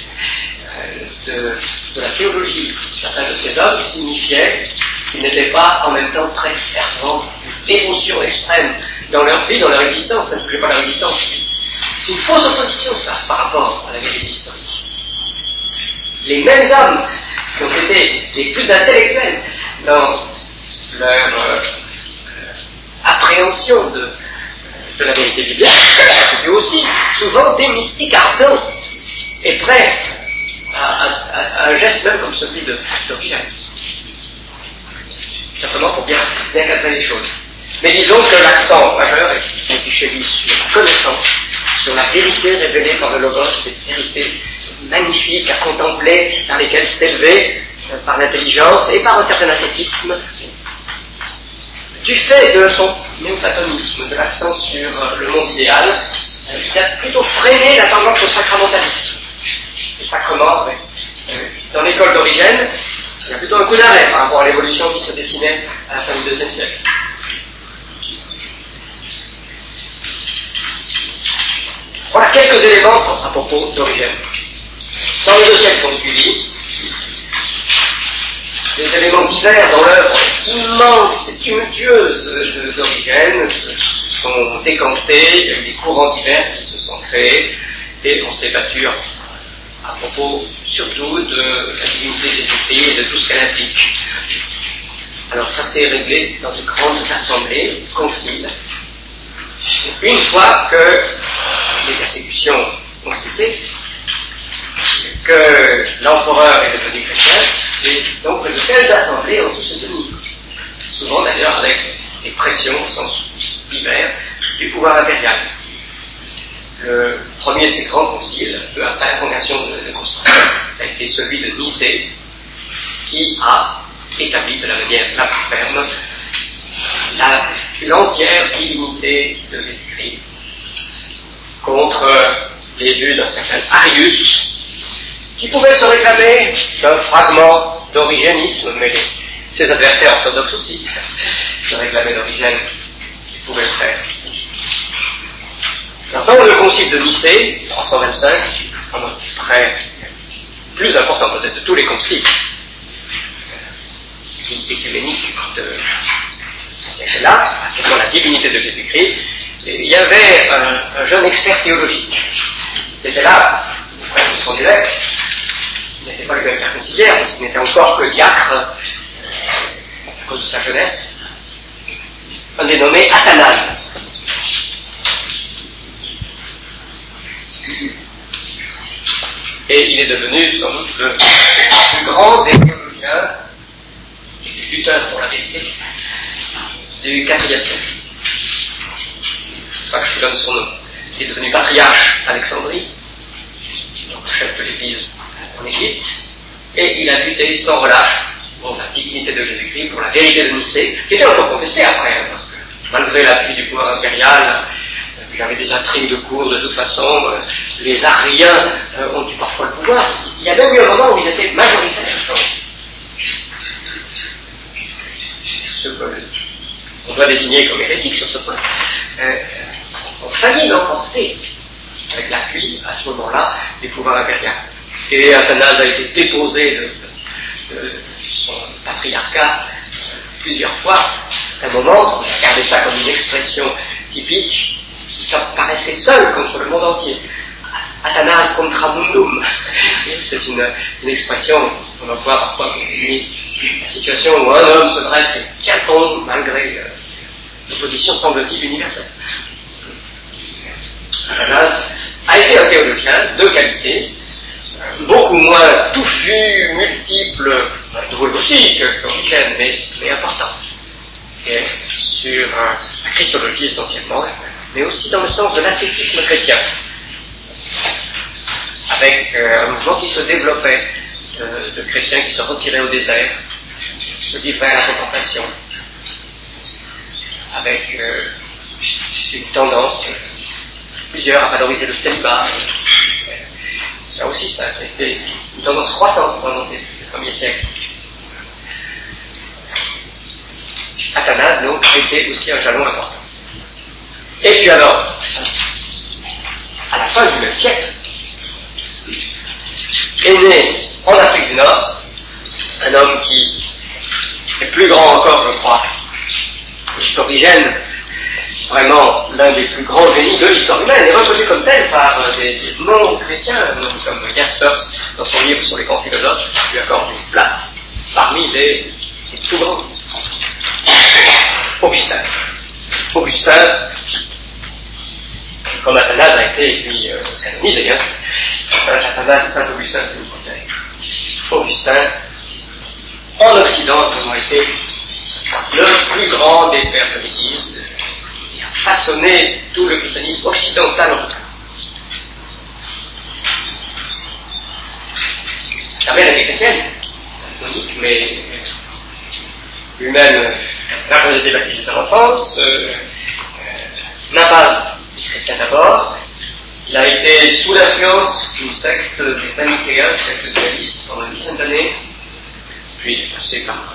de la théologie de certains de ces hommes signifiait qu'ils n'étaient pas en même temps très fervents, une dévotion extrême dans leur vie, dans leur existence. Ça ne bougeait pas leur existence. C'est une fausse opposition, ça, par rapport à la vérité historique. Les mêmes hommes qui ont été les plus intellectuels dans leur appréhension de la vérité biblique, c'était aussi souvent des mystiques ardents et prêts à un geste même comme celui d'Origène. Simplement pour bien cadrer les choses. Mais disons que l'accent majeur est chez lui sur la connaissance, sur la vérité révélée par le Logos, cette vérité magnifique à contempler, dans lesquelles s'élever par l'intelligence et par un certain ascétisme, du fait de son néoplatonisme, de l'accent sur le monde idéal, il a plutôt freiné la tendance au sacramentalisme. Les sacrements, dans l'école d'Origène, il y a plutôt un coup d'arrêt par rapport à l'évolution qui se dessinait à la fin du IIe siècle. Voilà quelques éléments à propos d'Origène. Dans les 2 siècles qui ont suivi, des éléments divers dans l'œuvre immense et tumultueuse d'Origène se sont décantés, il y a eu des courants divers qui se sont créés, et on s'est battu à propos surtout de la divinité des écrits et de tout ce qu'elle implique. Alors ça s'est réglé dans de grandes assemblées, conciles, une fois que les persécutions ont cessé, que l'empereur est devenu chrétien, et donc de telles assemblées ont pu se tenir. Souvent d'ailleurs avec des pressions au sens divers du pouvoir impérial. Le premier de ces grands conciles, peu après la conversion de Constantin, a été celui de Nicée, qui a établi de la manière la plus ferme l'entière divinité de l'Écriture contre les vues d'un certain Arius, qui pouvait se réclamer d'un fragment d'origénisme, mais ses adversaires orthodoxes aussi se réclamaient d'Origène, ils pouvaient le faire. Maintenant, le concile de Nicée, 325, un motif très plus important peut-être de tous les conciles écuméniques de ce siècle-là, c'est la divinité de Jésus-Christ. Il y avait un jeune expert théologique. C'était là, frère de son évêque. Il n'était pas le vicaire conciliaire, parce qu'il n'était encore que diacre à cause de sa jeunesse. Un dénommé Athanase. Et il est devenu sans doute le plus grand des théologiens et du tuteur pour la vérité du IVe siècle. C'est pour ça que je vous donne son nom. Il est devenu patriarche d'Alexandrie, donc chef de l'église en Égypte, et il a lutté sans relâche pour la dignité de Jésus-Christ, pour la vérité de Nicée, qui était encore contestée après, parce que malgré l'appui du pouvoir impérial, il y avait des intrigues de cour de toute façon, les Ariens ont eu parfois le pouvoir. Il y a même eu un moment où ils étaient majoritaires. Ce qu'on doit désigner comme hérétique sur ce point, ont failli l'emporter avec l'appui, à ce moment-là, des pouvoirs impériaux. Et Athanase a été déposé de son patriarcat plusieurs fois. À un moment, on a regardé ça comme une expression typique, ça paraissait seul contre le monde entier. Athanase contra mundum. C'est une expression qu'on emploie parfois pour désigner la situation où un homme se dresse et tient bon malgré l'opposition semble-t-il universelle. Athanase a été un théologien de qualité, beaucoup moins touffu, multiple, drôle aussi qu'Origène, mais important. Et sur la christologie essentiellement, mais aussi dans le sens de l'ascétisme chrétien, avec un mouvement qui se développait de chrétiens qui se retiraient au désert, se livraient à la contemplation, avec une tendance, plusieurs à valoriser le célibat. Ça aussi, ça a été une tendance croissante pendant ces premiers siècles. Athanase, donc, a été aussi un jalon important. Et puis alors, à la fin du XIe siècle, est né en Afrique du Nord un homme qui est plus grand encore, je crois, que Origène, vraiment l'un des plus grands génies de l'histoire humaine, est reconnu comme tel par des non-chrétiens, comme Jaspers, dans son livre sur les grands philosophes, lui accorde une place parmi les plus grands. Augustin, comme Athanase a été, lui, canonisé, Athanase, Saint-Augustin, c'est le contraire. Augustin, en Occident, a vraiment été le plus grand des pères de l'Église, et a façonné tout le christianisme occidental en tout cas. Sa mère était chrétienne, catholique, mais lui-même n'a pas été baptisé dans l'enfance, n'a pas été chrétien d'abord. Il a été sous l'influence d'une secte des manichéens, secte dualiste, pendant une dizaine d'années, puis il est passé par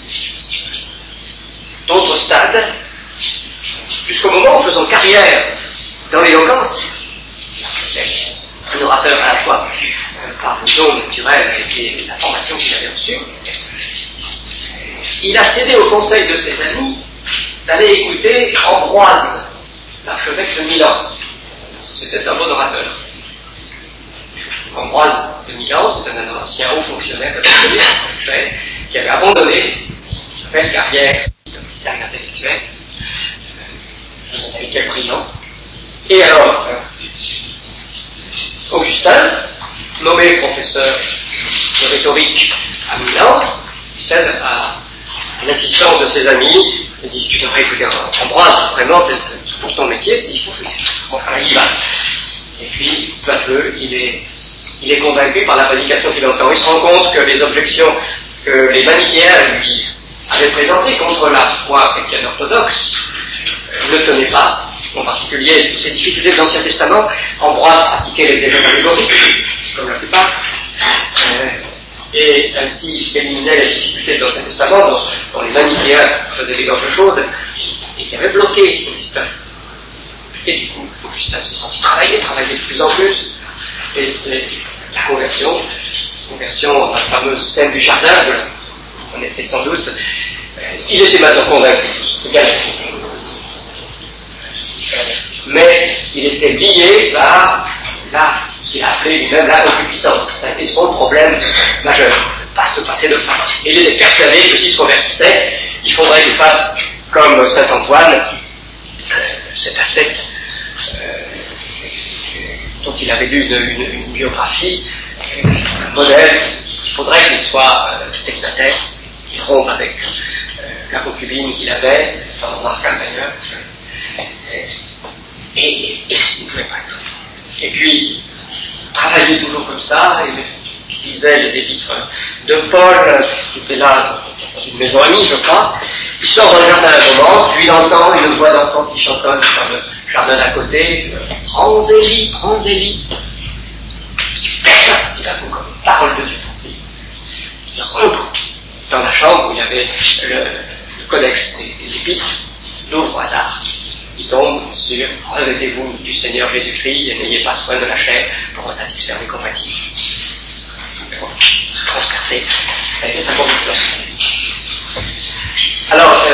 d'autres stades, jusqu'au moment où, faisant carrière dans l'éloquence, un orateur à la fois par le don naturel et la formation qu'il avait reçue, il a cédé au conseil de ses amis d'aller écouter Ambroise, l'archevêque de Milan. C'était un bon orateur. Ambroise de Milan, c'est un ancien haut fonctionnaire qui avait abandonné sa belle carrière comme disciple intellectuel, un intellectuel brillant. Et alors, Augustin, nommé professeur de rhétorique à Milan, cède à l'assistance de ses amis, il dit: tu devrais écouter Ambroise, vraiment, c'est pour ton métier, il faut faire. Enfin, il va. Et puis, peu à peu, il est convaincu par la prédication qu'il entend. Il se rend compte que les objections que les manichéens lui avaient présentées contre la foi chrétienne orthodoxe ne tenaient pas. En particulier, toutes ces difficultés de l'Ancien Testament, Ambroise pratiquait l'exégèse allégorique, comme la plupart. et ainsi éliminait les difficultés de l'Ancien Testament dont les manichéens faisaient des gorges chaudes et qui avaient bloqué Augustin. Et du coup, Augustin s'est senti travailler de plus en plus, et c'est la conversion dans la fameuse scène du jardin, vous connaissez sans doute. Il était maintenant convaincu, mais il était lié par ce qu'il a appelé lui-même la concupiscence. Ça a été son problème majeur, ne pas se passer de femme. Et il était persuadé que s'il se convertissait, il faudrait qu'il fasse comme saint Antoine, cet ascète dont il avait lu une biographie, un modèle. Il faudrait qu'il soit célibataire, qu'il rompe avec la concubine qu'il avait, femme remarquable d'ailleurs, et s'il ne pouvait pas être. Et puis, travailler toujours comme ça, il lisait les épîtres de Paul, qui était là dans une maison amie, je crois. Il sort dans le jardin un moment, puis il entend une voix d'enfant qui chantonne dans le jardin d'à côté, prends Élie. Personne tout à coup comme parole de Dieu pour lui. Il rentre dans la chambre où il y avait le codex des épîtres, l'ouvre au hasard. Il tombe sur revêtez-vous du Seigneur Jésus-Christ et n'ayez pas soin de la chair pour en satisfaire les compatibles. Transpercé. Ça a été sa conviction. Alors,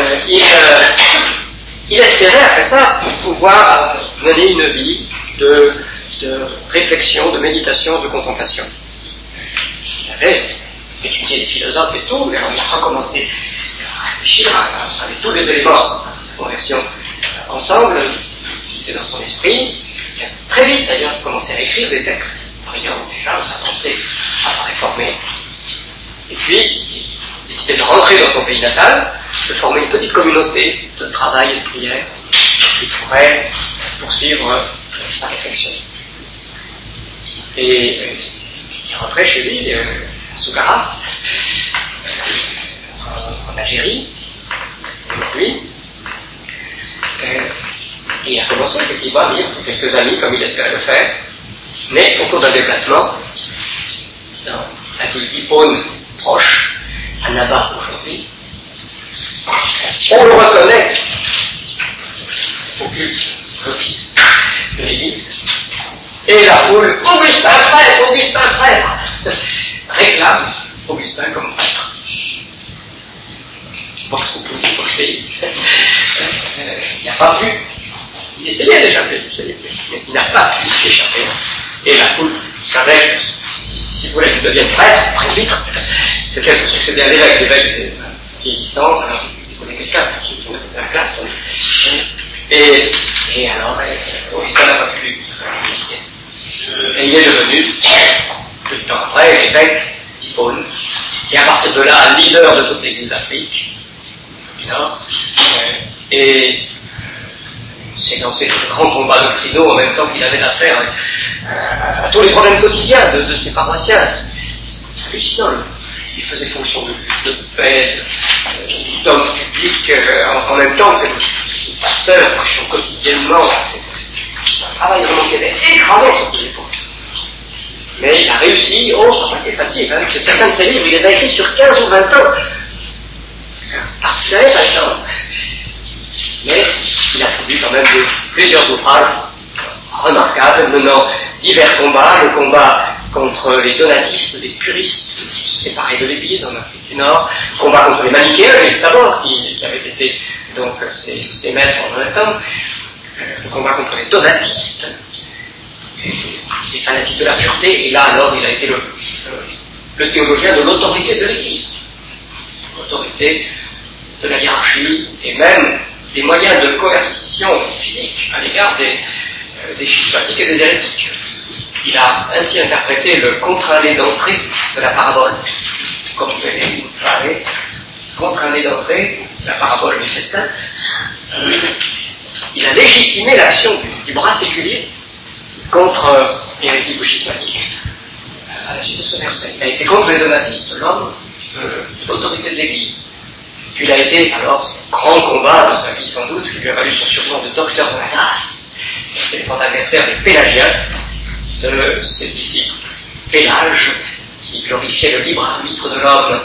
il espérait après ça pouvoir mener une vie de réflexion, de méditation, de contemplation. Il avait étudié les philosophes et tout, mais on a recommencé à réfléchir avec tous les éléments de conversion ensemble, c'était dans son esprit. Il a très vite d'ailleurs commencé à écrire des textes, brillant déjà dans sa pensée à la réformer. Et puis, il décidait de rentrer dans son pays natal, de former une petite communauté de travail et de prière qui pourrait poursuivre sa réflexion. Et il rentrait chez lui, à Soukaras, en Algérie, avec lui. Et il a commencé effectivement à lire pour quelques amis, comme il espérait le faire, mais au cours d'un déplacement, dans la ville d'Hippone proche, à Nabat aujourd'hui, on le reconnaît au culte d'office de l'église, et la foule, Augustin prêtre, réclame Augustin comme prêtre. Parce qu'on peut dire pour ce pays. Il n'a pas pu, il essayait déjà de l'essayer, mais il n'a pas pu échapper. Et la foule savait que si vous voulez qu'il devienne prêtre, presbytre, c'était pour succéder à l'évêque. L'évêque était vieillissant, alors il voulait quelqu'un pour la classe. Et alors, Augustin n'a pas pu résister. Et il est devenu, peu de temps après, l'évêque d'Hippone, et à partir de là, leader de toute l'église d'Afrique. Et s'est lancé dans de grands combats doctrinaux en même temps qu'il avait affaire à tous les problèmes quotidiens de ses paroissiens. C'est hallucinant. Il faisait fonction de paix, d'homme public, en même temps que le pasteur, prêchant quotidiennement. C'est un travail vraiment qui avait écrasé sur ses épaules. Mais il a réussi, ça n'a pas été facile. Hein. Chez certains de ses livres, il les a écrits sur 15 ou 20 ans. Parce qu'il n'avait pas le temps. Mais il a produit quand même plusieurs ouvrages remarquables, menant divers combats, le combat contre les donatistes, les puristes, qui se séparaient de l'Église en Afrique du Nord, le combat contre les manichéens, d'abord, qui avaient été donc ses maîtres pendant un temps, le combat contre les donatistes, les fanatiques de la pureté, et là alors il a été le théologien de l'autorité de l'Église, l'autorité de la hiérarchie, et même des moyens de coercition physique à l'égard des schismatiques et des hérétiques. Il a ainsi interprété le contre-allé d'entrée de la parabole, comme vous avez parlé, contre-allé d'entrée de la parabole du festin. Il a légitimé l'action du bras séculier contre l'hérétique ou schismatique. À la suite de ce verset, il a été contre les donatistes, l'homme de l'autorité de l'Église. Puis il a été, alors, ce grand combat dans sa vie sans doute, qui lui a valu son surnom de docteur de la grâce. C'était le grand adversaire des Pélagiens, de ses disciples Pélage, qui glorifiait le libre arbitre de l'homme,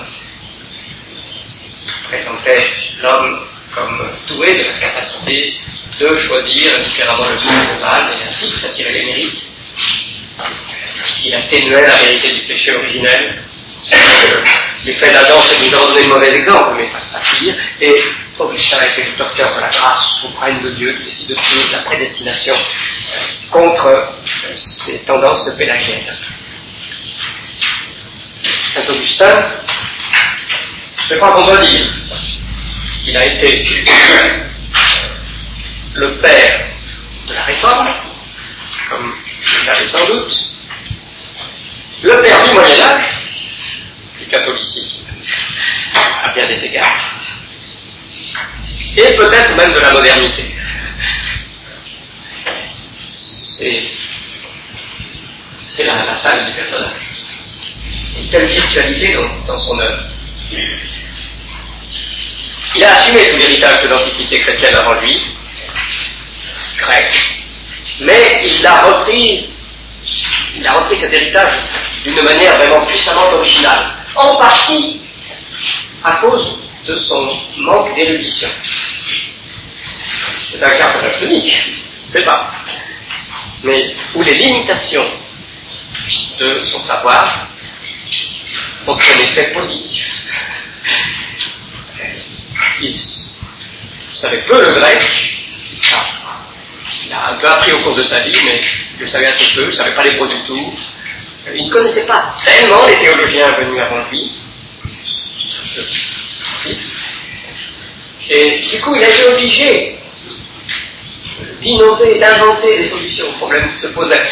présentait l'homme comme doué de la capacité de choisir différemment le bien et le mal, et ainsi de s'attirer les mérites. Il atténuait la vérité du péché originel. L'effet d'Adam, c'est de nous en donner le mauvais exemple, mais pas pire. Et Augustin était le docteur de la grâce souveraine de Dieu, qui décide de tout de la prédestination contre ces tendances pélagiennes. Saint Augustin, je crois qu'on doit dire, il a été le père de la Réforme, comme vous le savez sans doute, le père du Moyen-Âge, du catholicisme, à bien des égards, et peut-être même de la modernité. C'est la taille du personnage. Une telle virtualité dans son œuvre. Il a assumé tout l'héritage de l'Antiquité chrétienne avant lui, grec, mais il a repris cet héritage d'une manière vraiment puissamment originale, en partie à cause de son manque d'érudition. C'est un cas peut-être unique, c'est pas, mais où les limitations de son savoir ont un effet positif. Il savait peu le grec, il a un peu appris au cours de sa vie, mais il le savait assez peu, il ne savait pas l'hébreu du tout. Il ne connaissait pas tellement les théologiens venus avant lui. Et du coup, il a été obligé d'innover, d'inventer des solutions aux problèmes qui se posaient.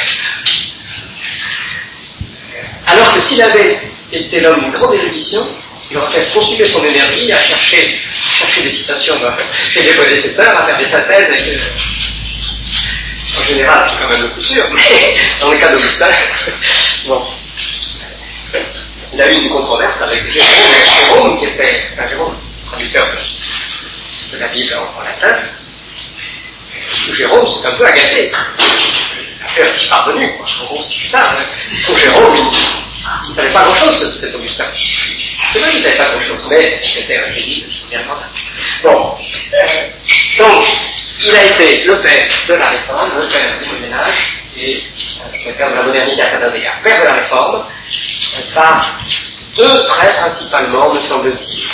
Alors que s'il avait été l'homme d'une grande érudition, il aurait fait consumer son énergie à chercher des citations chez des prédécesseurs, à faire des synthèses. En général, c'est quand même le plus sûr, mais dans le cas d'Augustin, bon. Il a eu une controverse avec Jérôme qui était Saint Jérôme, traducteur de la Bible en latin. Jérôme s'est un peu agacé. L'affaire est parvenue, Jérôme, c'est ça. Jérôme, il ne savait pas grand-chose, cet Augustin. C'est vrai qu'il ne savait pas grand-chose, mais c'était un génie, je me souviens pas. Bon. Donc, il a été le père de la Réforme, le père du Moyen-Âge, et le père de la modernité à certains égards. Père de la Réforme, par deux traits principalement, me semble-t-il.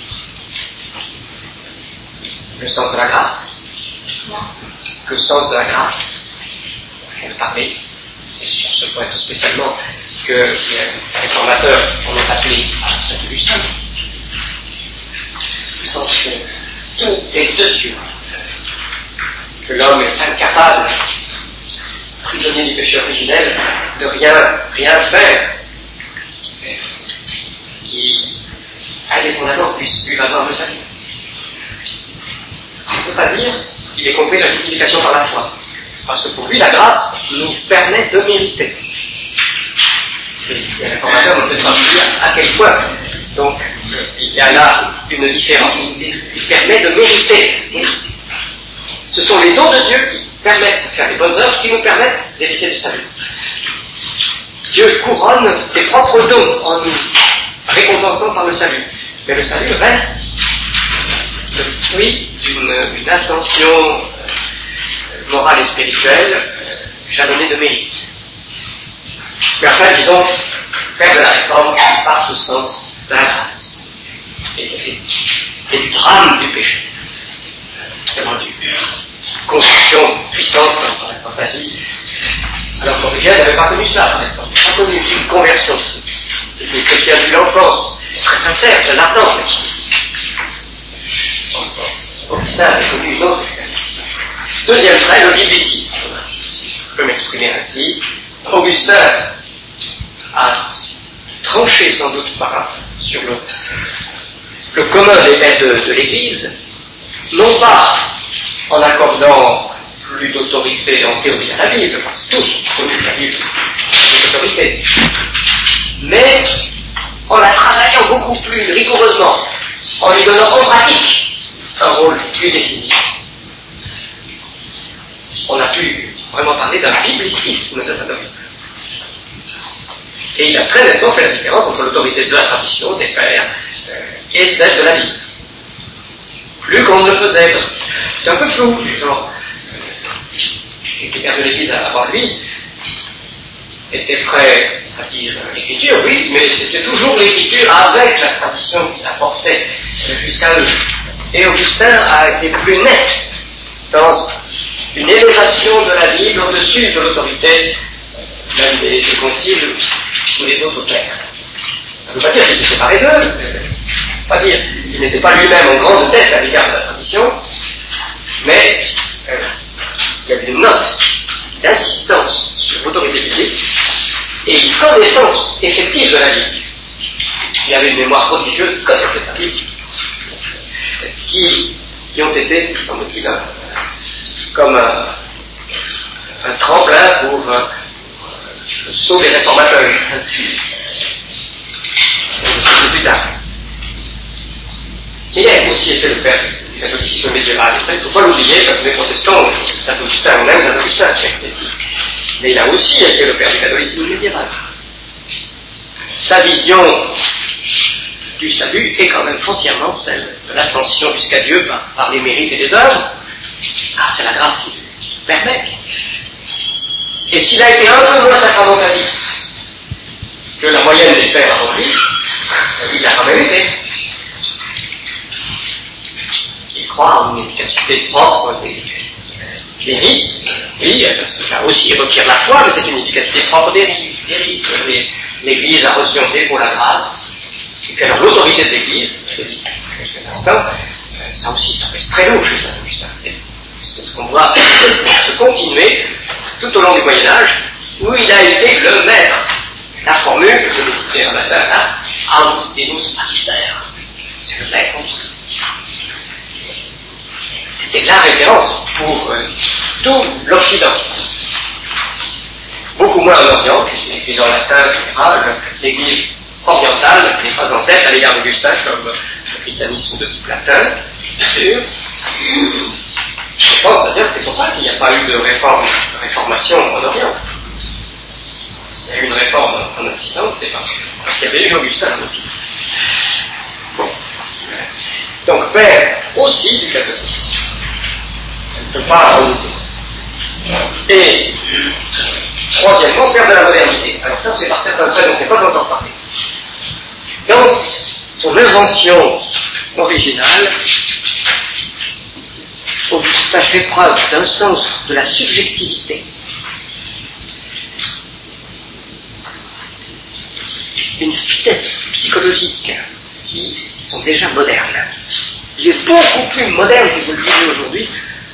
Le sens de la grâce. Le sens de la grâce. On va parler. C'est sur ce point tout spécialement que les réformateurs en ont appelé à Saint Augustin. Le sens que tout est de Dieu. Que l'homme est incapable, prisonnier du péché originel, de rien faire qui, indépendamment, puisse lui valoir le salut. On ne peut pas dire qu'il est compris la justification par la foi, parce que pour lui, la grâce nous permet de mériter. Les réformateurs n'ont peut-être pas dire à quel point. Donc, il y a là une différence. Il permet de mériter. Ce sont les dons de Dieu qui permettent de faire les bonnes œuvres, qui nous permettent d'hériter du salut. Dieu couronne ses propres dons en nous, récompensant par le salut. Mais le salut reste le fruit d'une ascension morale et spirituelle jalonnée de mérite. Mais enfin, disons, faire de la Réforme par ce sens de la grâce et du drame du péché. Une construction puissante dans sa vie. Alors qu'Origène n'avait pas connu ça, il n'avait pas connu une conversion. C'était une chrétien depuis l'enfance, très sincère, très ardent. Augustin avait connu une autre expérience. Deuxième trait, le biblicisme. Je peux m'exprimer ainsi. Augustin a tranché sans doute sur le commun des maîtres de l'Église, non pas en accordant plus d'autorité en théorie à la Bible, parce que tous ont connu la Bible avec autorité, mais en la travaillant beaucoup plus rigoureusement, en lui donnant en pratique un rôle plus décisif. On a pu vraiment parler d'un biblicisme de Saint Augustin. Et il a très nettement fait la différence entre l'autorité de la tradition, des pères, et celle de la Bible. Plus qu'on ne le faisait, parce que c'est un peu flou, du genre, les pères de l'Église avant lui étaient prêts à dire l'écriture, oui, mais c'était toujours l'écriture avec la tradition qui la portait jusqu'à eux. Et Augustin a été plus net dans une élévation de la Bible au-dessus de l'autorité même des conciles ou des autres pères. Ça ne veut pas dire qu'il était séparé d'eux, ça veut dire qu'il n'était pas lui-même en grande tête à l'égard de la tradition, mais il y avait une note d'insistance sur l'autorité biblique et une connaissance effective de la Bible. Il y avait une mémoire prodigieuse, il connaissait sa Bible, qui ont été, semble-t-il, comme un tremplin pour le saut des réformateurs. Plus tard. Il a aussi été le père du catholicisme médiéval. Il ne faut pas l'oublier, comme les protestants, Saint-Augustin, ou même Saint-Augustin, mais il a aussi été le père du catholicisme médiéval. Sa vision du salut est quand même foncièrement celle de l'ascension jusqu'à Dieu par les mérites et les œuvres. Ah, c'est la grâce qui le permet. Et s'il a été un peu moins sacramentaliste que la moyenne des pères avant lui, il l'a quand même été. Il croit en une efficacité propre des rites, oui, ça aussi requiert la foi, mais c'est une efficacité propre des rites. L'Église a reçu pour la grâce, et puis alors l'autorité de l'Église, ça aussi, ça reste très lourd chez Saint-Augustin. C'est ce qu'on voit se continuer tout au long du Moyen-Âge, où il a été le maître. La formule que je vais citer en latin, Augustinus Magister, c'est le maître. C'était la référence pour tout l'Occident. Beaucoup moins en Orient, puisque l'Église en latin, l'Église orientale n'est pas en tête à l'égard d'Augustin, comme le christianisme de type latin, bien sûr. Je pense à dire que c'est pour ça qu'il n'y a pas eu de réformation en Orient. S'il y a eu une réforme en Occident, c'est parce qu'il y avait eu Augustin en Occident. Bon. Donc, père aussi du catholicisme. On ne peut pas en douter. Et, troisièmement, père de la modernité. Alors ça, c'est par certains traits dont on n'est pas encore parlé. Dans son invention originale, Augustin fait preuve d'un sens de la subjectivité, une vitesse psychologique qui sont déjà modernes. Il est beaucoup plus moderne, si vous le disiez aujourd'hui,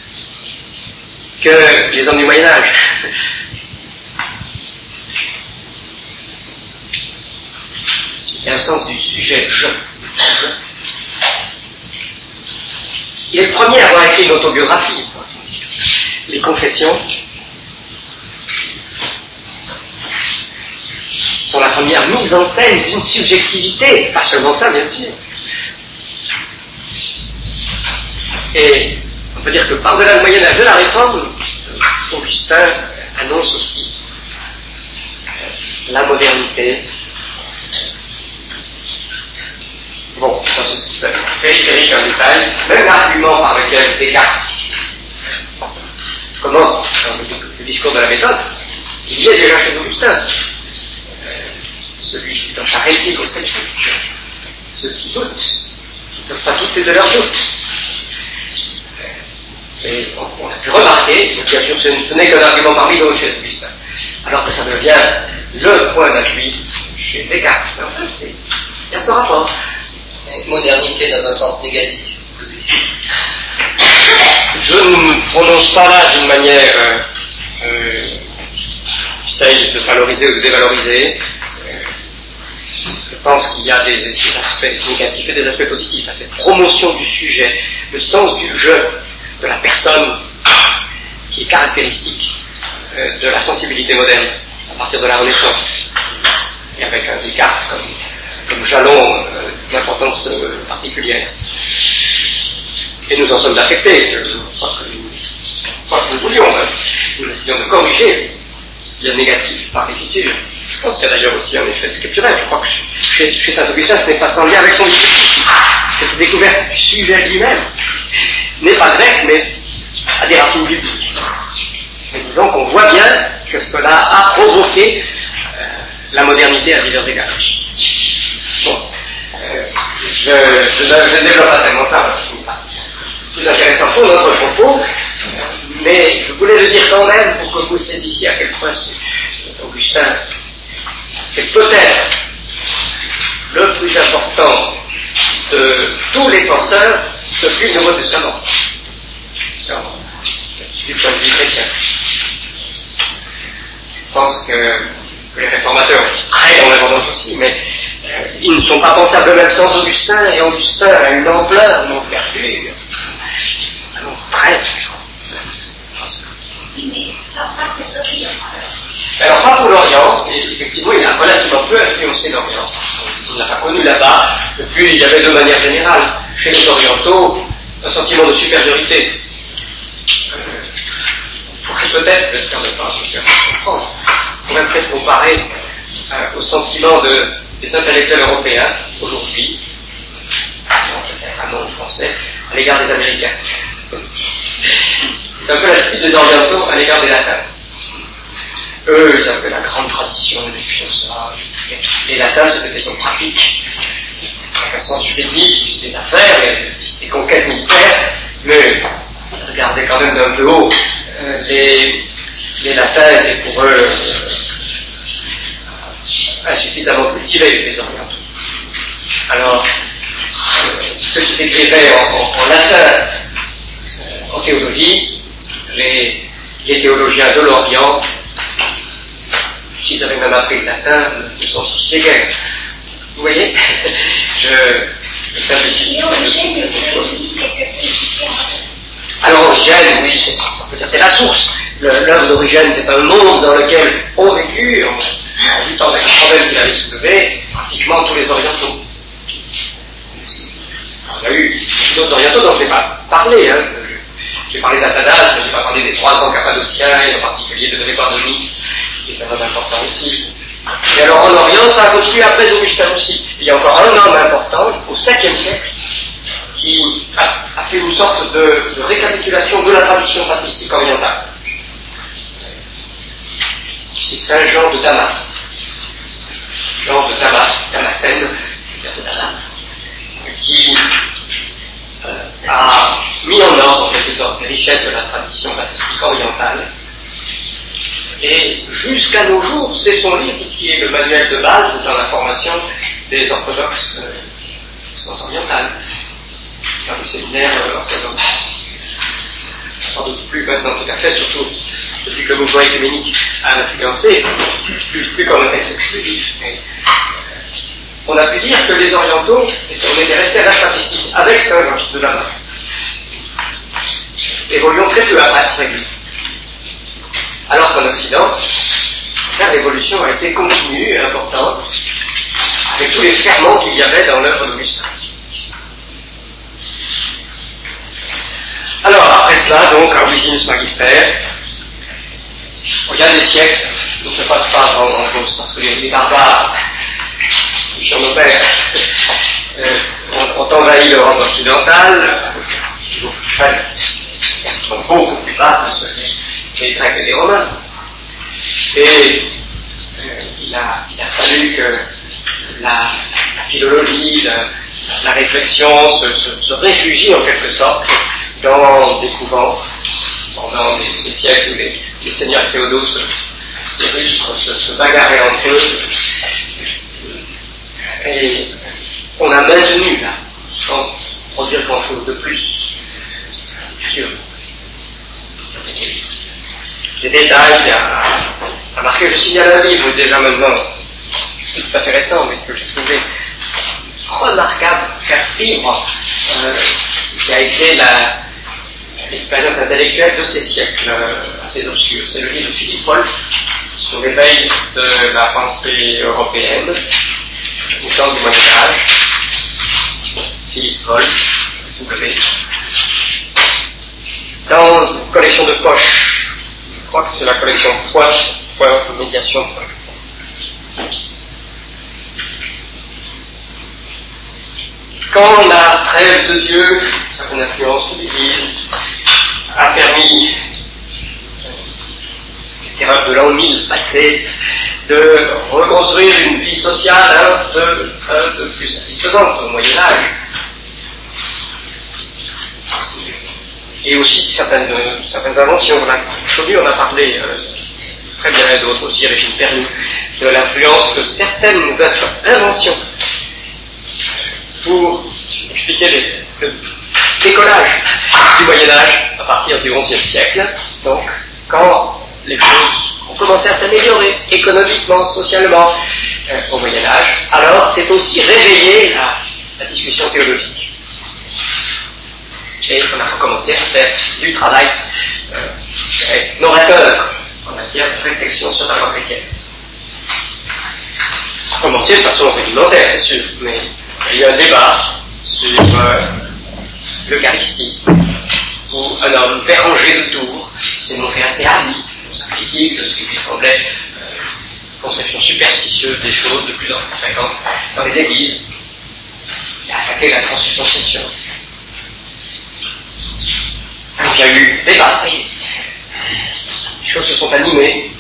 que les hommes du Moyen-Âge. Il y a un sens du sujet je. Il est le premier à avoir écrit une autobiographie. Les Confessions sont la première mise en scène d'une subjectivité, pas seulement ça, bien sûr. Et on peut dire que par-delà le Moyen-Âge de la Réforme, Augustin annonce aussi la modernité. Bon, ça c'est périphérique en détail. Même l'argument par lequel Descartes commence le discours de la méthode, il y est déjà chez Augustin. Celui qui est dans sa réalité aux sceptiques, ceux qui doutent, qui ne peuvent pas douter de leurs doutes. Et on a pu remarquer, bien sûr ce n'est qu'un argument parmi d'autres chez Augustin, alors que ça devient le point d'appui chez Descartes. Mais enfin, il y a ce rapport. Modernité dans un sens négatif, positif. Je ne me prononce pas là d'une manière qui essaye de valoriser ou de dévaloriser. Je pense qu'il y a des aspects négatifs et des aspects positifs à cette promotion du sujet, le sens du jeu de la personne qui est caractéristique de la sensibilité moderne à partir de la Renaissance, et avec un Descartes comme jalon d'importance particulière. Et nous en sommes affectés, pas que nous voulions, nous essayons de corriger ce qui est négatif par l'écriture. Je pense qu'il y a d'ailleurs aussi un effet scriptural. Je crois que chez saint Augustin, ce n'est pas sans lien avec son disciple. Cette découverte du sujet lui-même n'est pas grecque, mais a des racines bibliques. Mais disons qu'on voit bien que cela a provoqué la modernité à divers égards. Bon, je ne développe pas tellement ça parce que ce n'est pas plus intéressant pour notre propos, mais je voulais le dire quand même pour que vous saisissiez à quel point Augustin, c'est peut-être le plus important de tous les penseurs depuis le Nouveau Testament, du point de vue chrétien. Je pense que les réformateurs ont très grande importance aussi, mais ils ne sont pas pensables eux-mêmes sans Augustin, et Augustin a une ampleur, une envergure, vraiment très grande. Mais ça c'est l'Orient. Alors pas pour l'Orient, et effectivement il a relativement peu influencé l'Orient. On n'a pas connu là-bas, et puis il y avait de manière générale, chez les orientaux, un sentiment de supériorité. On pourrait peut-être, j'espère ne pas se faire comprendre, on pourrait peut-être comparer au sentiment des intellectuels européens aujourd'hui, peut-être un nom français, à l'égard des Américains. C'est un peu l'attitude des orientaux à l'égard des latins. Eux, ils avaient la grande tradition des philosophes. Les latins, c'était des questions pratiques, un sens juridique, des affaires, des conquêtes militaires, mais ils regardaient quand même d'un peu haut. Les latins étaient pour eux insuffisamment cultivés, les orientaux. Alors, ceux qui s'écrivaient en latin, en théologie, les théologiens de l'Orient, s'ils avaient même appris le latin, ne s'en souciaient guère. Vous voyez, je simplifie. Alors Origène, oui, c'est la source. L'œuvre d'Origène, c'est un monde dans lequel ont vécu, en luttant avec le problème qu'il avait soulevé, pratiquement tous les orientaux. On a eu d'autres orientaux dont je n'ai pas parlé. J'ai parlé d'Athanas, mais je n'ai pas parlé des 3 grands cappadociens, et en particulier de Grégoire de Nice, qui est un homme important aussi. Et alors en Orient, ça a continué après Augustin aussi. Il y a encore un homme important, au 7e siècle, qui a fait une sorte de récapitulation de la tradition patristique orientale. C'est Saint Jean de Damas. Jean de Damas, Damascène, de Damas, qui a mis en ordre en quelque sorte les richesses de la tradition patristique orientale. Et jusqu'à nos jours, c'est son livre qui est le manuel de base dans la formation des orthodoxes orientales, dans les séminaires orthodoxes. Sans doute plus maintenant tout à fait, surtout depuis que le mouvement écuménique a influencé, plus comme un texte exclusif. Mais on a pu dire que les orientaux, on était restés à l'âge patristique avec Saint Jean de Damas, évoluons très peu après lui. Alors qu'en Occident, la révolution a été continue et importante, avec tous les ferments qu'il y avait dans l'œuvre d'Augustin. Alors, après cela, donc, Arbusinus Magister, il y a des siècles, il ne se passe pas grand-chose, parce que les barbares, sur nos pères, ont envahi l'Europe occidentale, sont beaucoup plus bas que celui des Grecs et des Romains. Et il a fallu que la philologie, la réflexion se réfugie en quelque sorte dans des couvents pendant des siècles où les seigneurs féodaux, ces rustres, se bagarraient entre eux. Et on a maintenu là, sans produire grand chose de plus. Bien sûr. Des détails à marquer. Je signale un livre déjà maintenant, tout à fait récent, mais que j'ai trouvé remarquable, faire vivre, qui a été l'expérience intellectuelle de ces siècles assez obscurs. C'est le livre de Philippe Wolff sur l'éveil de la pensée européenne au temps du Moyen-Âge. Philippe Wolff, W. Dans une collection de poche, je crois que c'est la collection Poche, Médiation. quand la trêve de Dieu, certaine influence de l'Église, a permis, les terreurs de l'an 1000 passé, de reconstruire une vie sociale un peu plus satisfaisante au Moyen-Âge, et aussi certaines inventions. Chaudy en a parlé très bien, et d'autres aussi, Régine Pernoud, de l'influence de certaines inventions pour expliquer le décollage du Moyen-Âge à partir du XIe siècle, donc quand les choses ont commencé à s'améliorer économiquement, socialement au Moyen-Âge, alors c'est aussi réveillé la discussion théologique. Et on a recommencé à faire du travail novateur en matière de réflexion sur la loi chrétienne. Ça a commencé de façon rudimentaire, c'est sûr, mais il y a eu un débat sur l'Eucharistie, où un homme, Béranger de Tours, s'est montré assez hardi dans sa critique de ce qui lui semblait conception superstitieuse des choses de plus en plus fréquentes dans les églises. Il a attaqué la transubstantiation. Donc il y a eu débat, les choses se sont animées,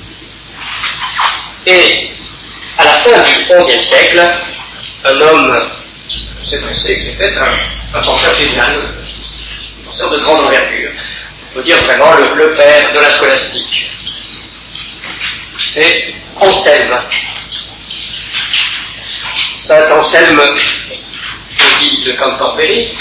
et à la fin du XIe siècle, un homme, c'est pensé que c'était un penseur génial, un penseur de grande envergure, on peut dire vraiment le père de la scolastique. C'est Anselme. Saint Anselme, dit de Cantorbéry,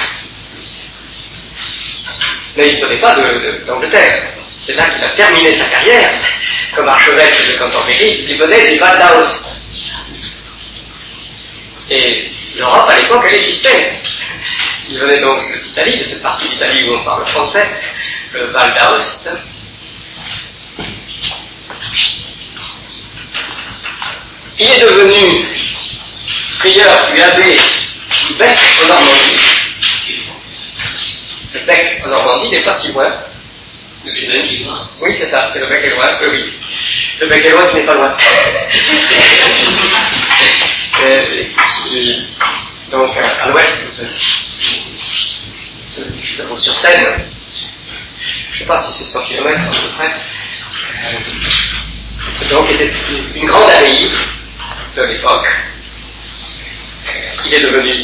mais il ne venait pas d'Angleterre. C'est là qu'il a terminé sa carrière comme archevêque de Cantorbéry. Il venait du Val d'Aoste. Et l'Europe, à l'époque, elle existait. Il venait donc d'Italie, de cette partie d'Italie où on parle français, le Val d'Aoste. Il est devenu prieur du abbé du Bec en Normandie. Le Bec en Normandie n'est pas si loin. Oui, c'est ça, c'est le Bec et loin, oui. Le Bec et loin qui n'est pas loin. Donc, à l'ouest sur Seine, je ne sais pas si c'est 100 km à peu près. Donc, c'était une grande abbaye de l'époque. Il est devenu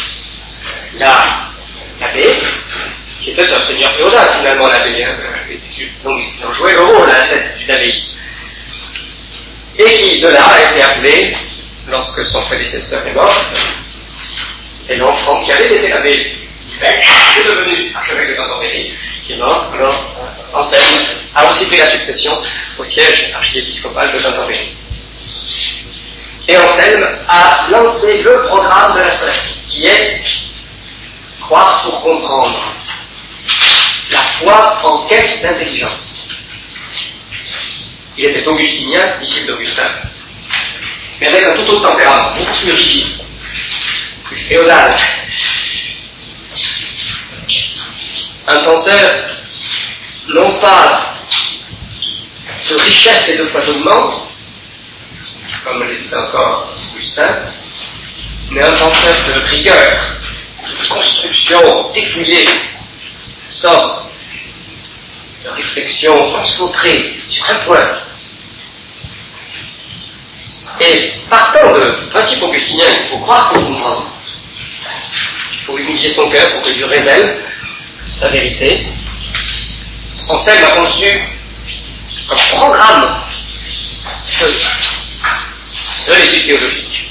l'abbé, qui était un seigneur féodal finalement, l'abbé. Donc, il en jouait le rôle à la tête d'une abbaye. Et qui, de là, a été appelé, lorsque son prédécesseur est mort, c'était l'enfant qui avait été l'abbé du Bec, qui est devenu archevêque de Cantorbéry, qui est mort. Alors, Anselme a aussi pris la succession au siège archiépiscopal de Cantorbéry. Et Anselme a lancé le programme de la scolastique, qui est croire pour comprendre, la foi en quête d'intelligence. Il était augustinien, disciple d'Augustin, mais avec un tout autre tempérament, beaucoup plus rigide, plus féodal. Un penseur, non pas de richesse et de foisonnement, comme l'était encore Augustin, mais un penseur de rigueur, de construction dépouillée, sobre, de réflexion concentrée sur un point. Et partant de principe augustinien, il faut croire pour comprendre. Il faut humilier son cœur pour que Dieu révèle sa vérité. Anselme a conçu un programme de l'étude théologique.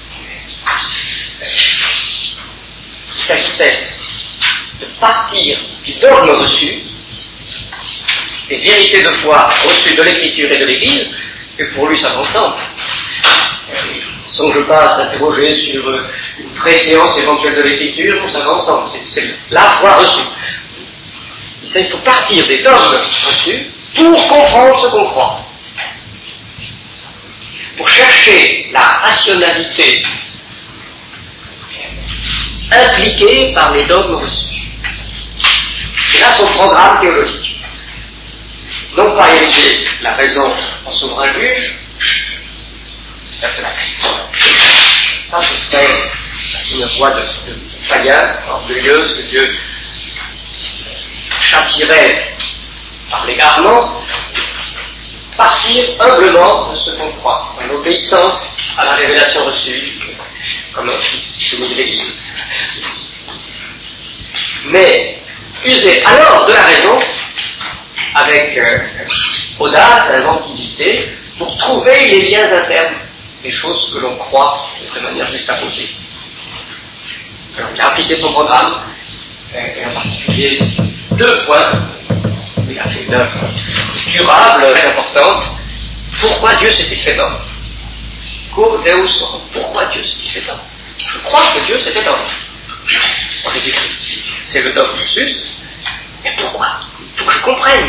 Il s'agissait de partir du dogme reçu, des vérités de foi reçues de l'Écriture et de l'Église, et pour lui ça va ensemble. Ne songe pas à s'interroger sur une préséance éventuelle de l'Écriture, ça va ensemble, c'est la foi reçue. Il faut partir des dogmes reçus pour comprendre ce qu'on croit. Pour chercher la rationalité impliquée par les dogmes reçus. C'est là son programme théologique. Non pas ériger la raison en souverain juge, ça ce serait une voie de païen, orgueilleuse, que Dieu châtierait par l'égarement, partir humblement de ce qu'on croit, en obéissance à la révélation reçue, comme un fils soumis de l'Église. Mais user alors de la raison, avec audace, inventivité, pour trouver les liens internes, les choses que l'on croit de manière juste à côté. Alors, il a appliqué son programme, et en particulier 2 points. Il a fait une œuvre durable, importante. Pourquoi Dieu s'est-il fait homme? Quo Deus homo. Pourquoi Dieu s'est-il fait homme? Je crois que Dieu s'est fait homme. En Jésus-Christ. C'est le dogme juste. Mais pourquoi? Il faut que je comprenne.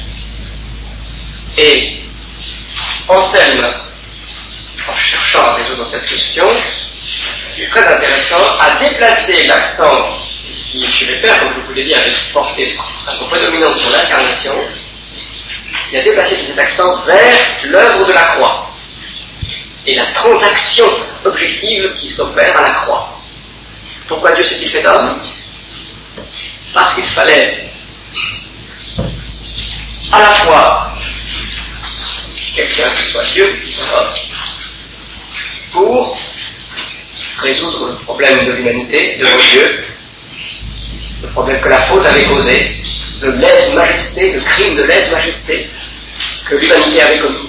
Et Anselme, en cherchant à résoudre cette question, c'est très intéressant, à déplacer l'accent qui, chez les pères, comme je vous l'ai dit, avait porté façon prédominante sur l'incarnation. Il a déplacé cet accent vers l'œuvre de la croix et la transaction objective qui s'opère à la croix. Pourquoi Dieu s'est-il fait homme? Parce qu'il fallait à la fois quelqu'un qui soit Dieu, qui soit homme, pour résoudre le problème de l'humanité devant Dieu, le problème que la faute avait causé, de lèse-majesté, le crime de lèse-majesté que l'humanité avait commis.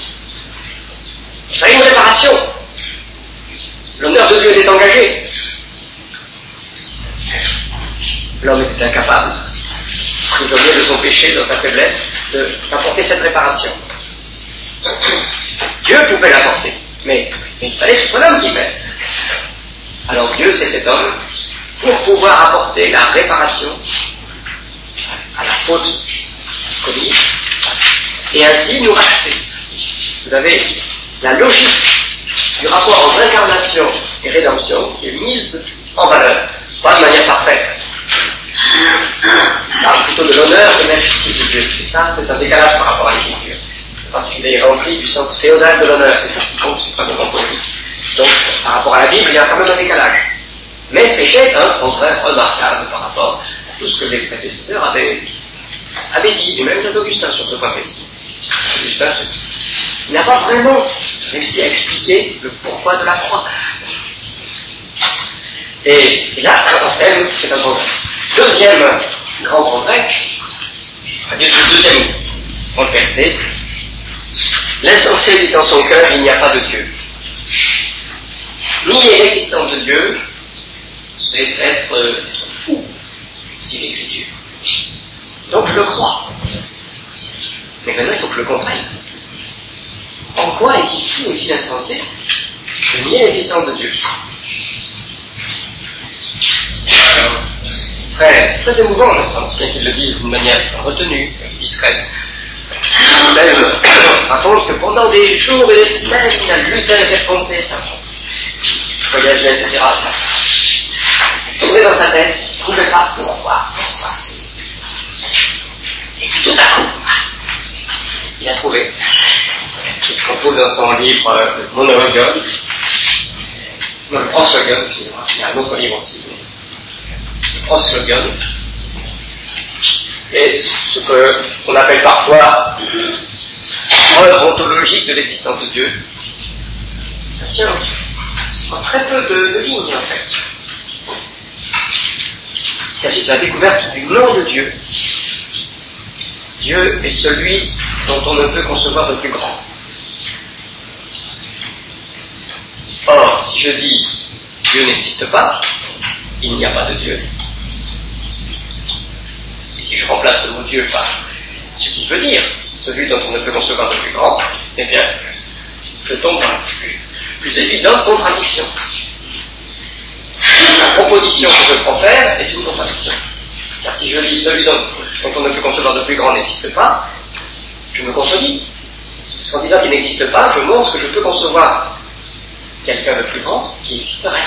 Il fallait une réparation. L'honneur de Dieu était engagé. L'homme était incapable, prisonnier de son péché, de sa faiblesse, d'apporter cette réparation. Dieu pouvait l'apporter, mais il fallait que ce soit l'homme qui fait. Alors Dieu s'est fait homme pour pouvoir apporter la réparation à la faute commise et ainsi nous racheter. Vous avez la logique du rapport entre incarnation et rédemption qui est mise en valeur, pas de manière parfaite. On parle plutôt de l'honneur et de la justice de Dieu. Et ça, c'est un décalage par rapport à l'Écriture. Parce qu'il est rempli du sens féodal de l'honneur. C'est ça qui compte suprêmement pour lui. Donc, par rapport à la Bible, il y a quand même un décalage. Mais c'était un progrès remarquable par rapport à tout ce que les prédécesseurs avaient dit, et même Saint Augustin sur ce point précis. Augustin, il n'a pas vraiment réussi à expliquer le pourquoi de la croix. Et là, Anselme, c'est un progrès. Deuxième grand progrès, on va dire le deuxième grand verset, l'insensé dit dans son cœur, il n'y a pas de Dieu. Nier l'existence de Dieu, c'est être fou, dit l'Écriture. Donc je le crois. Mais maintenant il faut que je le comprenne. En quoi est-il fou, est-il insensé de nier l'existence de Dieu? C'est très émouvant dans le sens, bien qu'ils le disent d'une manière retenue, discrète. Même raconte que pendant des jours et des semaines, il a lutté avec cette pensée, ça voyageait, etc. Ça tournait dans sa tête, il ne trouvait pas pourquoi. Et puis tout à coup, il a trouvé. C'est ce qu'on trouve dans son livre Monologue. Non, le Proslogon, excusez-moi, il y a un autre livre aussi. Proslogon, et ce qu'on appelle parfois preuve ontologique de l'existence de Dieu. Ça tient en très peu de lignes en fait. Il s'agit de la découverte du nom de Dieu. Dieu est celui dont on ne peut concevoir de plus grand. Or, si je dis Dieu n'existe pas, il n'y a pas de Dieu. Si je remplace le mot Dieu par ce qu'il veut dire, celui dont on ne peut concevoir de plus grand, eh bien, je tombe dans la plus évidente contradiction. La proposition que je profère est une contradiction. Car si je dis celui dont on ne peut concevoir de plus grand n'existe pas, je me contredis. En disant qu'il n'existe pas, je montre que je peux concevoir quelqu'un de plus grand qui existerait.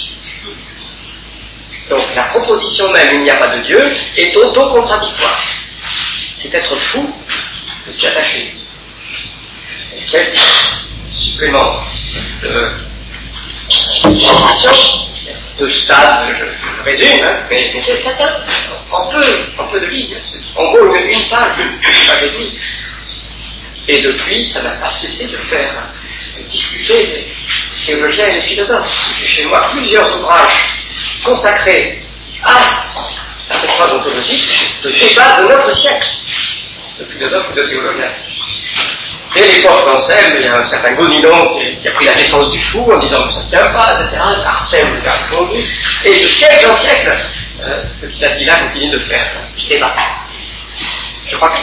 Donc la proposition même, il n'y a pas de Dieu, est auto-contradictoire. C'est être fou de s'y attacher. Et quel supplément de deux stades, je résume, hein, mais c'est certain, en peu de lignes, en gros une page et demie. Et depuis, ça n'a pas cessé de faire discuter des théologiens et des philosophes. J'ai chez moi plusieurs ouvrages consacrés à cette phase ontologique, de débat de notre siècle, de philosophes ou de théologiens. Dès l'époque d'Anselme, il y a un certain Gonilon qui a pris la défense du fou en disant que ça ne tient pas, etc. Arsène lui a répondu. Et de siècle en siècle, ce qu'il a dit là continue de faire débat. Je crois que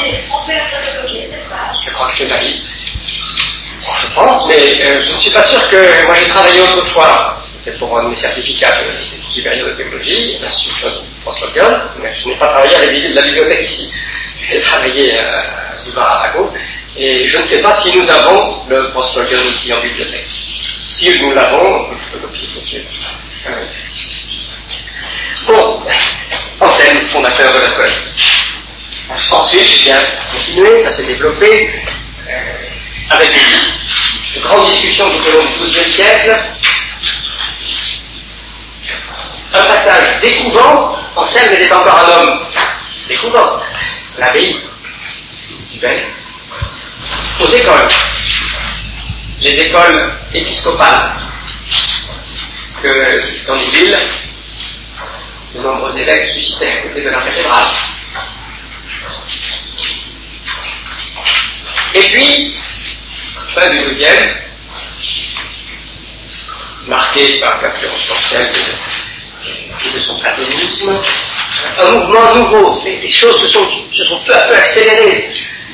c'est valide. Je pense, mais je ne suis pas sûr que... Moi j'ai travaillé autrefois, c'était pour un de mes certificats de l'Institut supérieur de théologie, l'Institut François Pion, mais je n'ai pas travaillé à la bibliothèque ici. J'ai travaillé à Gaulle. Et je ne sais pas si nous avons le Postlogion ici en bibliothèque. Si nous l'avons, on peut le copier. Bon, Anselme, fondateur de la scolastique. Ensuite, bien continué, ça s'est développé avec de grandes discussions tout au long du XIIe siècle. Un passage découvant, Anselme n'était pas encore un homme découvant, l'abbaye d'Hiver. Aux écoles, les écoles épiscopales, que dans les villes, de nombreux évêques suscitaient à côté de la cathédrale. Et puis, fin du XIIe, marqué par l'influence d'Anselme et de son platonisme, un mouvement nouveau, les choses se sont peu à peu accélérées.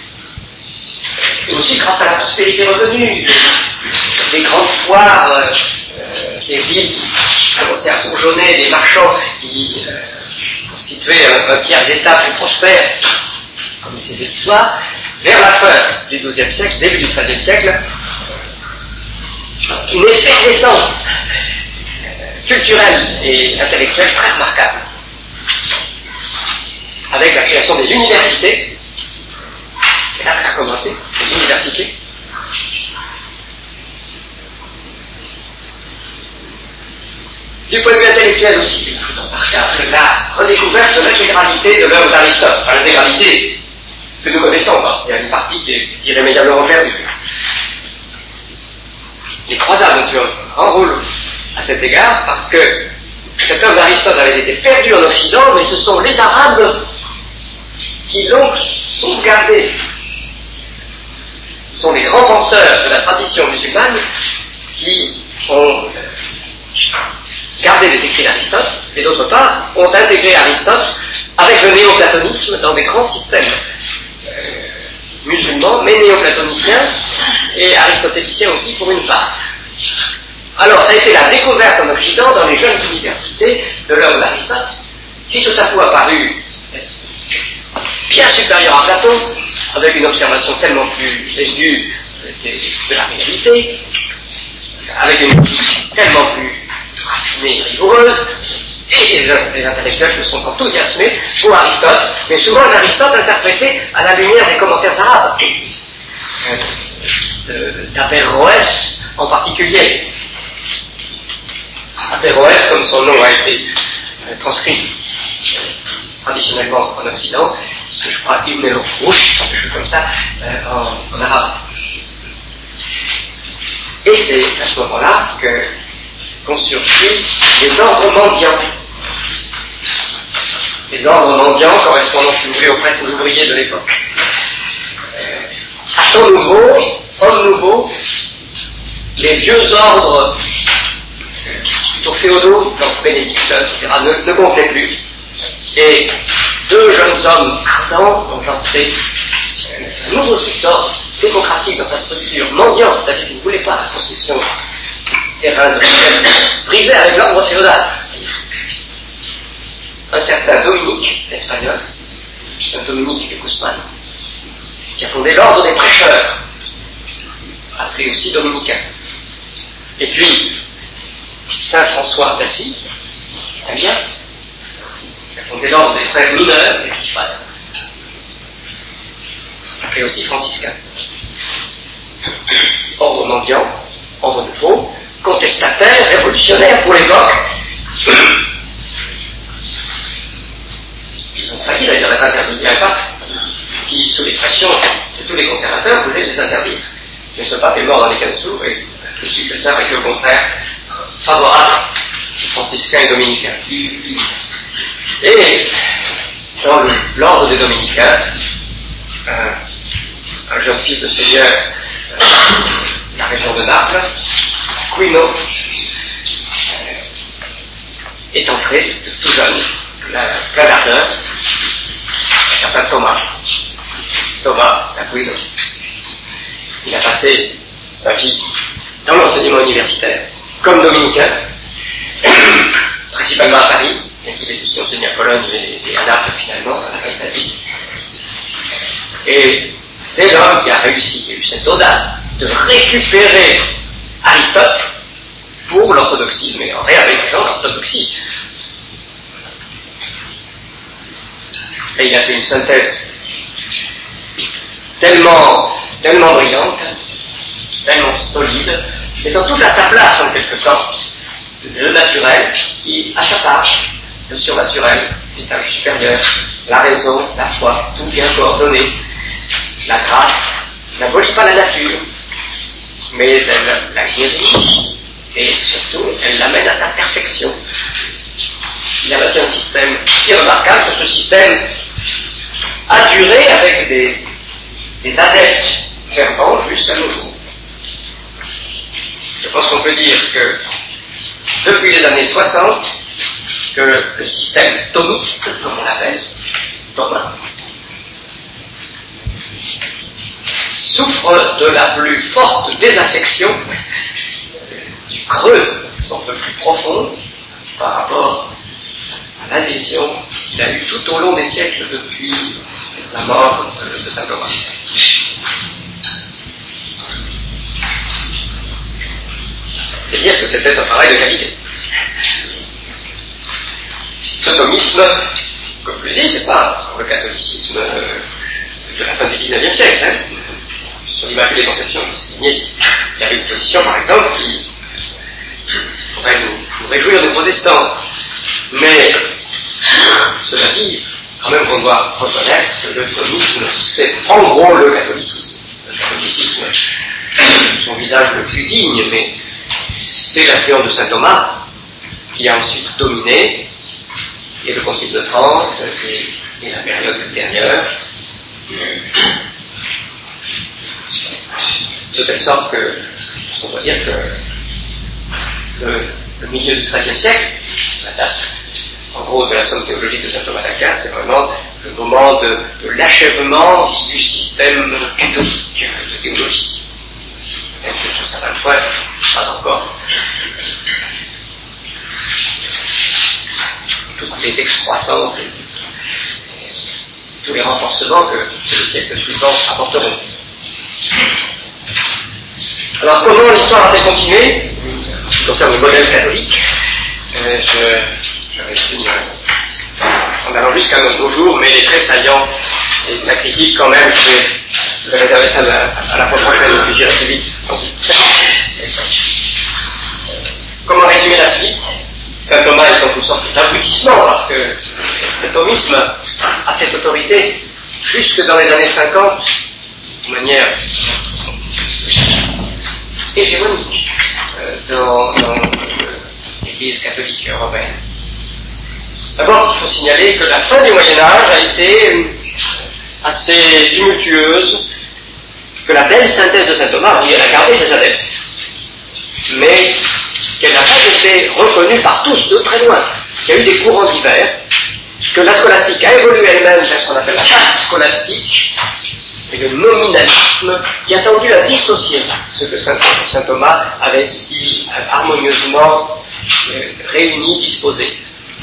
Et aussi grâce à la prospérité revenue, les grandes foires, les villes qui commençaient à bourgeonner, des marchands qui constituaient un tiers état plus prospère, comme ces histoires, vers la fin du XIIe siècle, début du XIIIe siècle, une effervescence culturelle et intellectuelle très remarquable, avec la création des universités. C'est là que ça a commencé, les universités. Du point de vue intellectuel aussi, tout en remarquable, la redécouverte de l'intégralité de l'œuvre d'Aristote, enfin l'intégralité que nous connaissons, parce qu'il y a une partie qui est irrémédiablement perdue. Les croisades ont eu un grand rôle à cet égard, parce que cette œuvre d'Aristote avait été perdue en Occident, mais ce sont les Arabes qui l'ont sauvegardée. Ce sont les grands penseurs de la tradition musulmane qui ont gardé les écrits d'Aristote, et d'autre part, ont intégré Aristote avec le néoplatonisme dans des grands systèmes musulmans, mais néoplatoniciens, et aristotéliciens aussi pour une part. Alors, ça a été la découverte en Occident, dans les jeunes universités, de l'œuvre d'Aristote, qui tout à coup a paru bien supérieure à Platon, avec une observation tellement plus aiguë de la réalité, avec une logique tellement plus raffinée et rigoureuse, et les intellectuels se sont enthousiasmés pour Aristote, mais souvent Aristote interprété à la lumière des commentaires arabes, d'Averroès en particulier. Averroès, comme son nom a été transcrit traditionnellement en Occident, que je crois Ibn el-Rouch, quelque chose comme ça, en arabe. Et c'est à ce moment-là qu'ont surgi les ordres mendiants. Les ordres mendiants correspondant, si vous voulez, aux prêtres ouvriers de l'époque. À temps nouveau, homme nouveau, les vieux ordres, plutôt féodaux, donc bénédictins, etc., ne comptaient plus. Et deux jeunes hommes ardents ont lancé un nouveau d'ordre démocratique dans sa structure, mendiant, c'est-à-dire qu'ils ne voulaient pas la possession terrain de richesse, brisé avec l'ordre féodal. Un certain Dominique, l'espagnol, c'est un Dominique de Guzman, qui a fondé l'ordre des prêcheurs, appelé aussi dominicain. Et puis, Saint François d'Assise, italien, qui a fondé l'ordre des frères mineurs, les petits frères, appelé aussi franciscain. Ordre mendiant, ordre nouveau, contestataire, révolutionnaire pour l'époque, Ils ont failli d'ailleurs être interdits. Il y a un pape qui, sous les pressions de tous les conservateurs, voulait les interdire. Mais ce pape est mort dans les 15 jours et le successeur était au contraire favorable aux franciscains et dominicains. Et dans l'ordre des dominicains, un jeune fils de seigneur de la région de Naples, Quino, est entré tout jeune, plein d'ardeur, un certain Thomas Aquino. Il a passé sa vie dans l'enseignement universitaire comme dominicain, principalement à Paris, mais il est aussi enseigné à Cologne et à Naples finalement, à la fin de sa vie. Et c'est l'homme qui a réussi, qui a eu cette audace de récupérer Aristote pour l'orthodoxie, mais en réhabilitant l'orthodoxie. Et il a fait une synthèse tellement brillante, tellement solide, mettant tout à sa place en quelque sorte, le naturel qui, à sa part, le surnaturel, l'étage supérieur, la raison, la foi, tout bien coordonné. La grâce n'abolit pas la nature, mais elle la guérit et surtout elle l'amène à sa perfection. Il a bâti un système si remarquable que ce système a duré avec des adeptes fervents jusqu'à nos jours. Je pense qu'on peut dire que depuis les années 60, que le système thomiste, comme on l'appelle, Thomas, souffre de la plus forte désaffection, du creux qui sont un peu plus profond par rapport à l'adhésion qu'il a eue tout au long des siècles depuis la mort de saint Thomas. C'est dire que c'était un travail de qualité. Ce thomisme, comme je l'ai dit, c'est pas le catholicisme de la fin du XIXe siècle. Sur l'Immaculée Conception de Sévigné, il y avait une position, par exemple, qui pourrait nous réjouir des protestants. Mais, cela dit, quand même qu'on doit reconnaître que le thomisme, c'est en gros le catholicisme. Le catholicisme, son visage le plus digne, mais c'est l'influence de saint Thomas qui a ensuite dominé, et le Concile de Trente, et la période ultérieure, de telle sorte que, on peut dire que le milieu du XIIIe siècle, la date, en gros, de la somme théologique de saint Thomas d'Aquin, c'est vraiment le moment de l'achèvement du système catholique de théologie. Et que sur certains points, pas encore. Toutes les excroissances et tous les renforcements que les siècles suivants apporteront. Alors, comment l'histoire a-t-elle continué en ce qui concerne le modèle catholique? Je résume en allant jusqu'à nos jours, mais les traits saillants et la critique, quand même, je vais réserver ça à la fois prochaine, et puis j'irai plus vite. Comment résumer la suite? Saint Thomas est en quelque sorte d'aboutissement, parce que le thomisme a cette autorité jusque dans les années 50, de manière hégémonique dans l'Église catholique européenne. D'abord, il faut signaler que la fin du Moyen-Âge a été assez tumultueuse, que la belle synthèse de saint Thomas, oui, elle a gardé ses adeptes, mais qu'elle n'a pas été reconnue par tous de très loin. Il y a eu des courants divers, que la scolastique a évolué elle-même vers ce qu'on appelle la passe scolastique, et le nominalisme qui a tendu à dissocier ce que saint Thomas avait si harmonieusement réuni, disposé.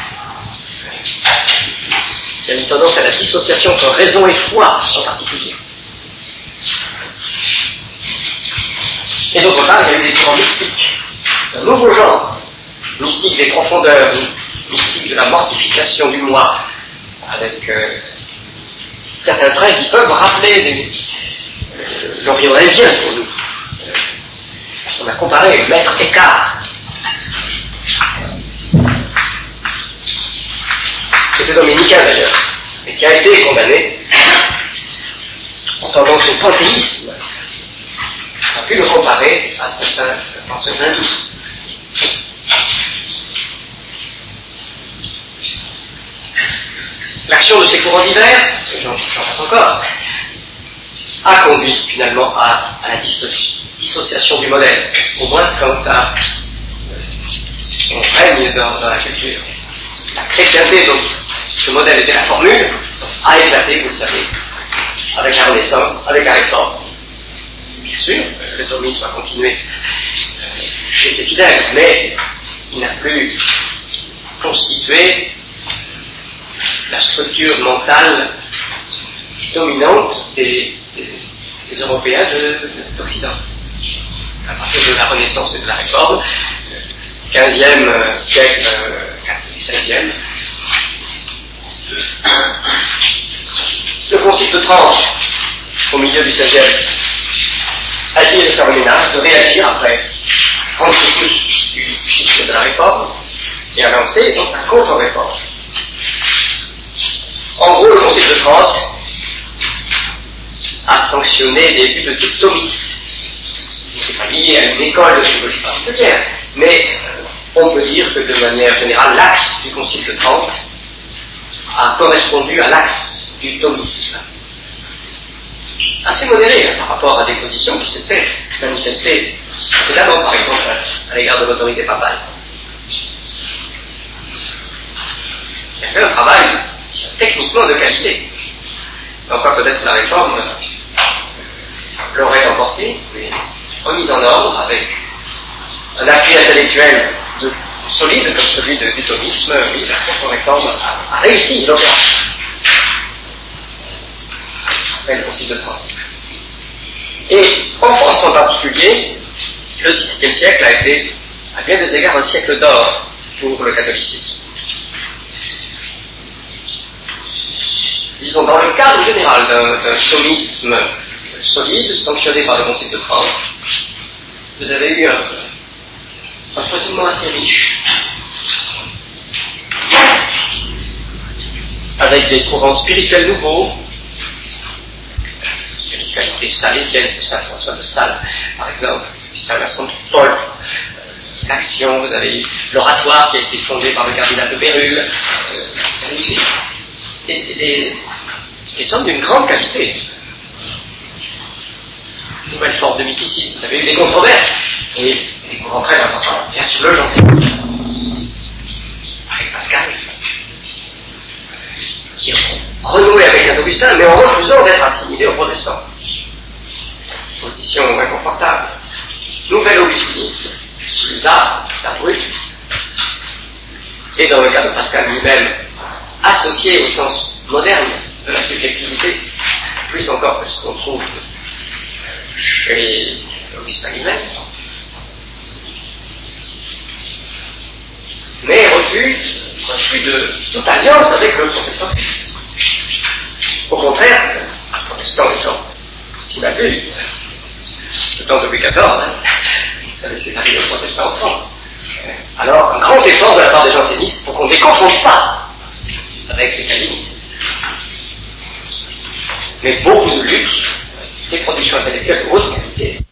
Il y a une tendance à la dissociation entre raison et foi en particulier. Et d'autre part, il y a eu des courants mystiques, un nouveau genre, mystique des profondeurs, mystique de la mortification du moi, avec certains traits qui peuvent rappeler l'Orient indien pour nous. On a comparé Maître Eckhart c'était dominicain d'ailleurs, et qui a été condamné pendant son panthéisme. On a pu le comparer à certains penseurs hindous. L'action de ces courants divers, j'en passe encore, a conduit finalement à la dissociation du modèle, au moins quand on règne dans la culture. La chrétienté, donc, ce modèle était la formule, a éclaté, vous le savez, avec la Renaissance, avec la Réforme. Bien sûr, le thomisme a continué chez ses fidèles, mais il n'a plus constitué la structure mentale dominante des Européens d'Occident. À partir de la Renaissance et de la Réforme, 15e siècle, 16e, le Concile de Trente, au milieu du 16e, a dit de faire le ménage, de réagir après 30 secousses du schisme de la Réforme, et a lancé donc la contre-réforme. En gros, le Concile de Trente a sanctionné des buts de type thomiste. Ce n'est pas lié à une école de théologie particulière, mais on peut dire que de manière générale, l'axe du Concile de Trente a correspondu à l'axe du thomisme. Assez modéré par rapport à des positions qui s'étaient manifestées précédemment, par exemple, à l'égard de l'autorité papale. Il a fait un travail techniquement de qualité. Sans quoi peut-être la Réforme l'aurait emporté, mais remise en ordre avec un appui intellectuel solide comme celui du thomisme, oui, la contre-réforme a réussi l'opération. Après le Concile de Trente. Et en France en particulier, le XVIIe siècle a été, à bien des égards, un siècle d'or pour le catholicisme. Disons, dans le cadre général d'un thomisme solide, sanctionné par le Concile de Trente, vous avez eu un foisonnement assez riche, avec des courants spirituels nouveaux, spiritualité salésienne de Saint François de Sales, par exemple, puis Saint Vincent de Paul, l'action, vous avez eu l'oratoire qui a été fondé par le cardinal de Bérulle, vous avez eu des sommes d'une grande qualité. Une nouvelle forme de mysticisme. Vous avez eu des controverses et des courants très importants. Bien sûr, le jansénisme, avec Pascal, qui ont renoué avec Saint-Augustin, mais en refusant d'être assimilés aux protestants. Position inconfortable. Nouvel augustinisme, plus âpre, plus abrupt, et dans le cas de Pascal lui-même, associé au sens moderne de la subjectivité, plus encore que ce qu'on trouve chez Augustin lui-même, mais refus de toute alliance avec le protestantisme. Au contraire, le protestant étant si mal vu, le temps de Louis XIV, ça laissait arriver aux protestants en France. Alors, un grand effort de la part des jansénistes pour qu'on ne les confonde pas avec les calvinistes. Mais beaucoup de luttes, des productions intellectuelles de haute qualité.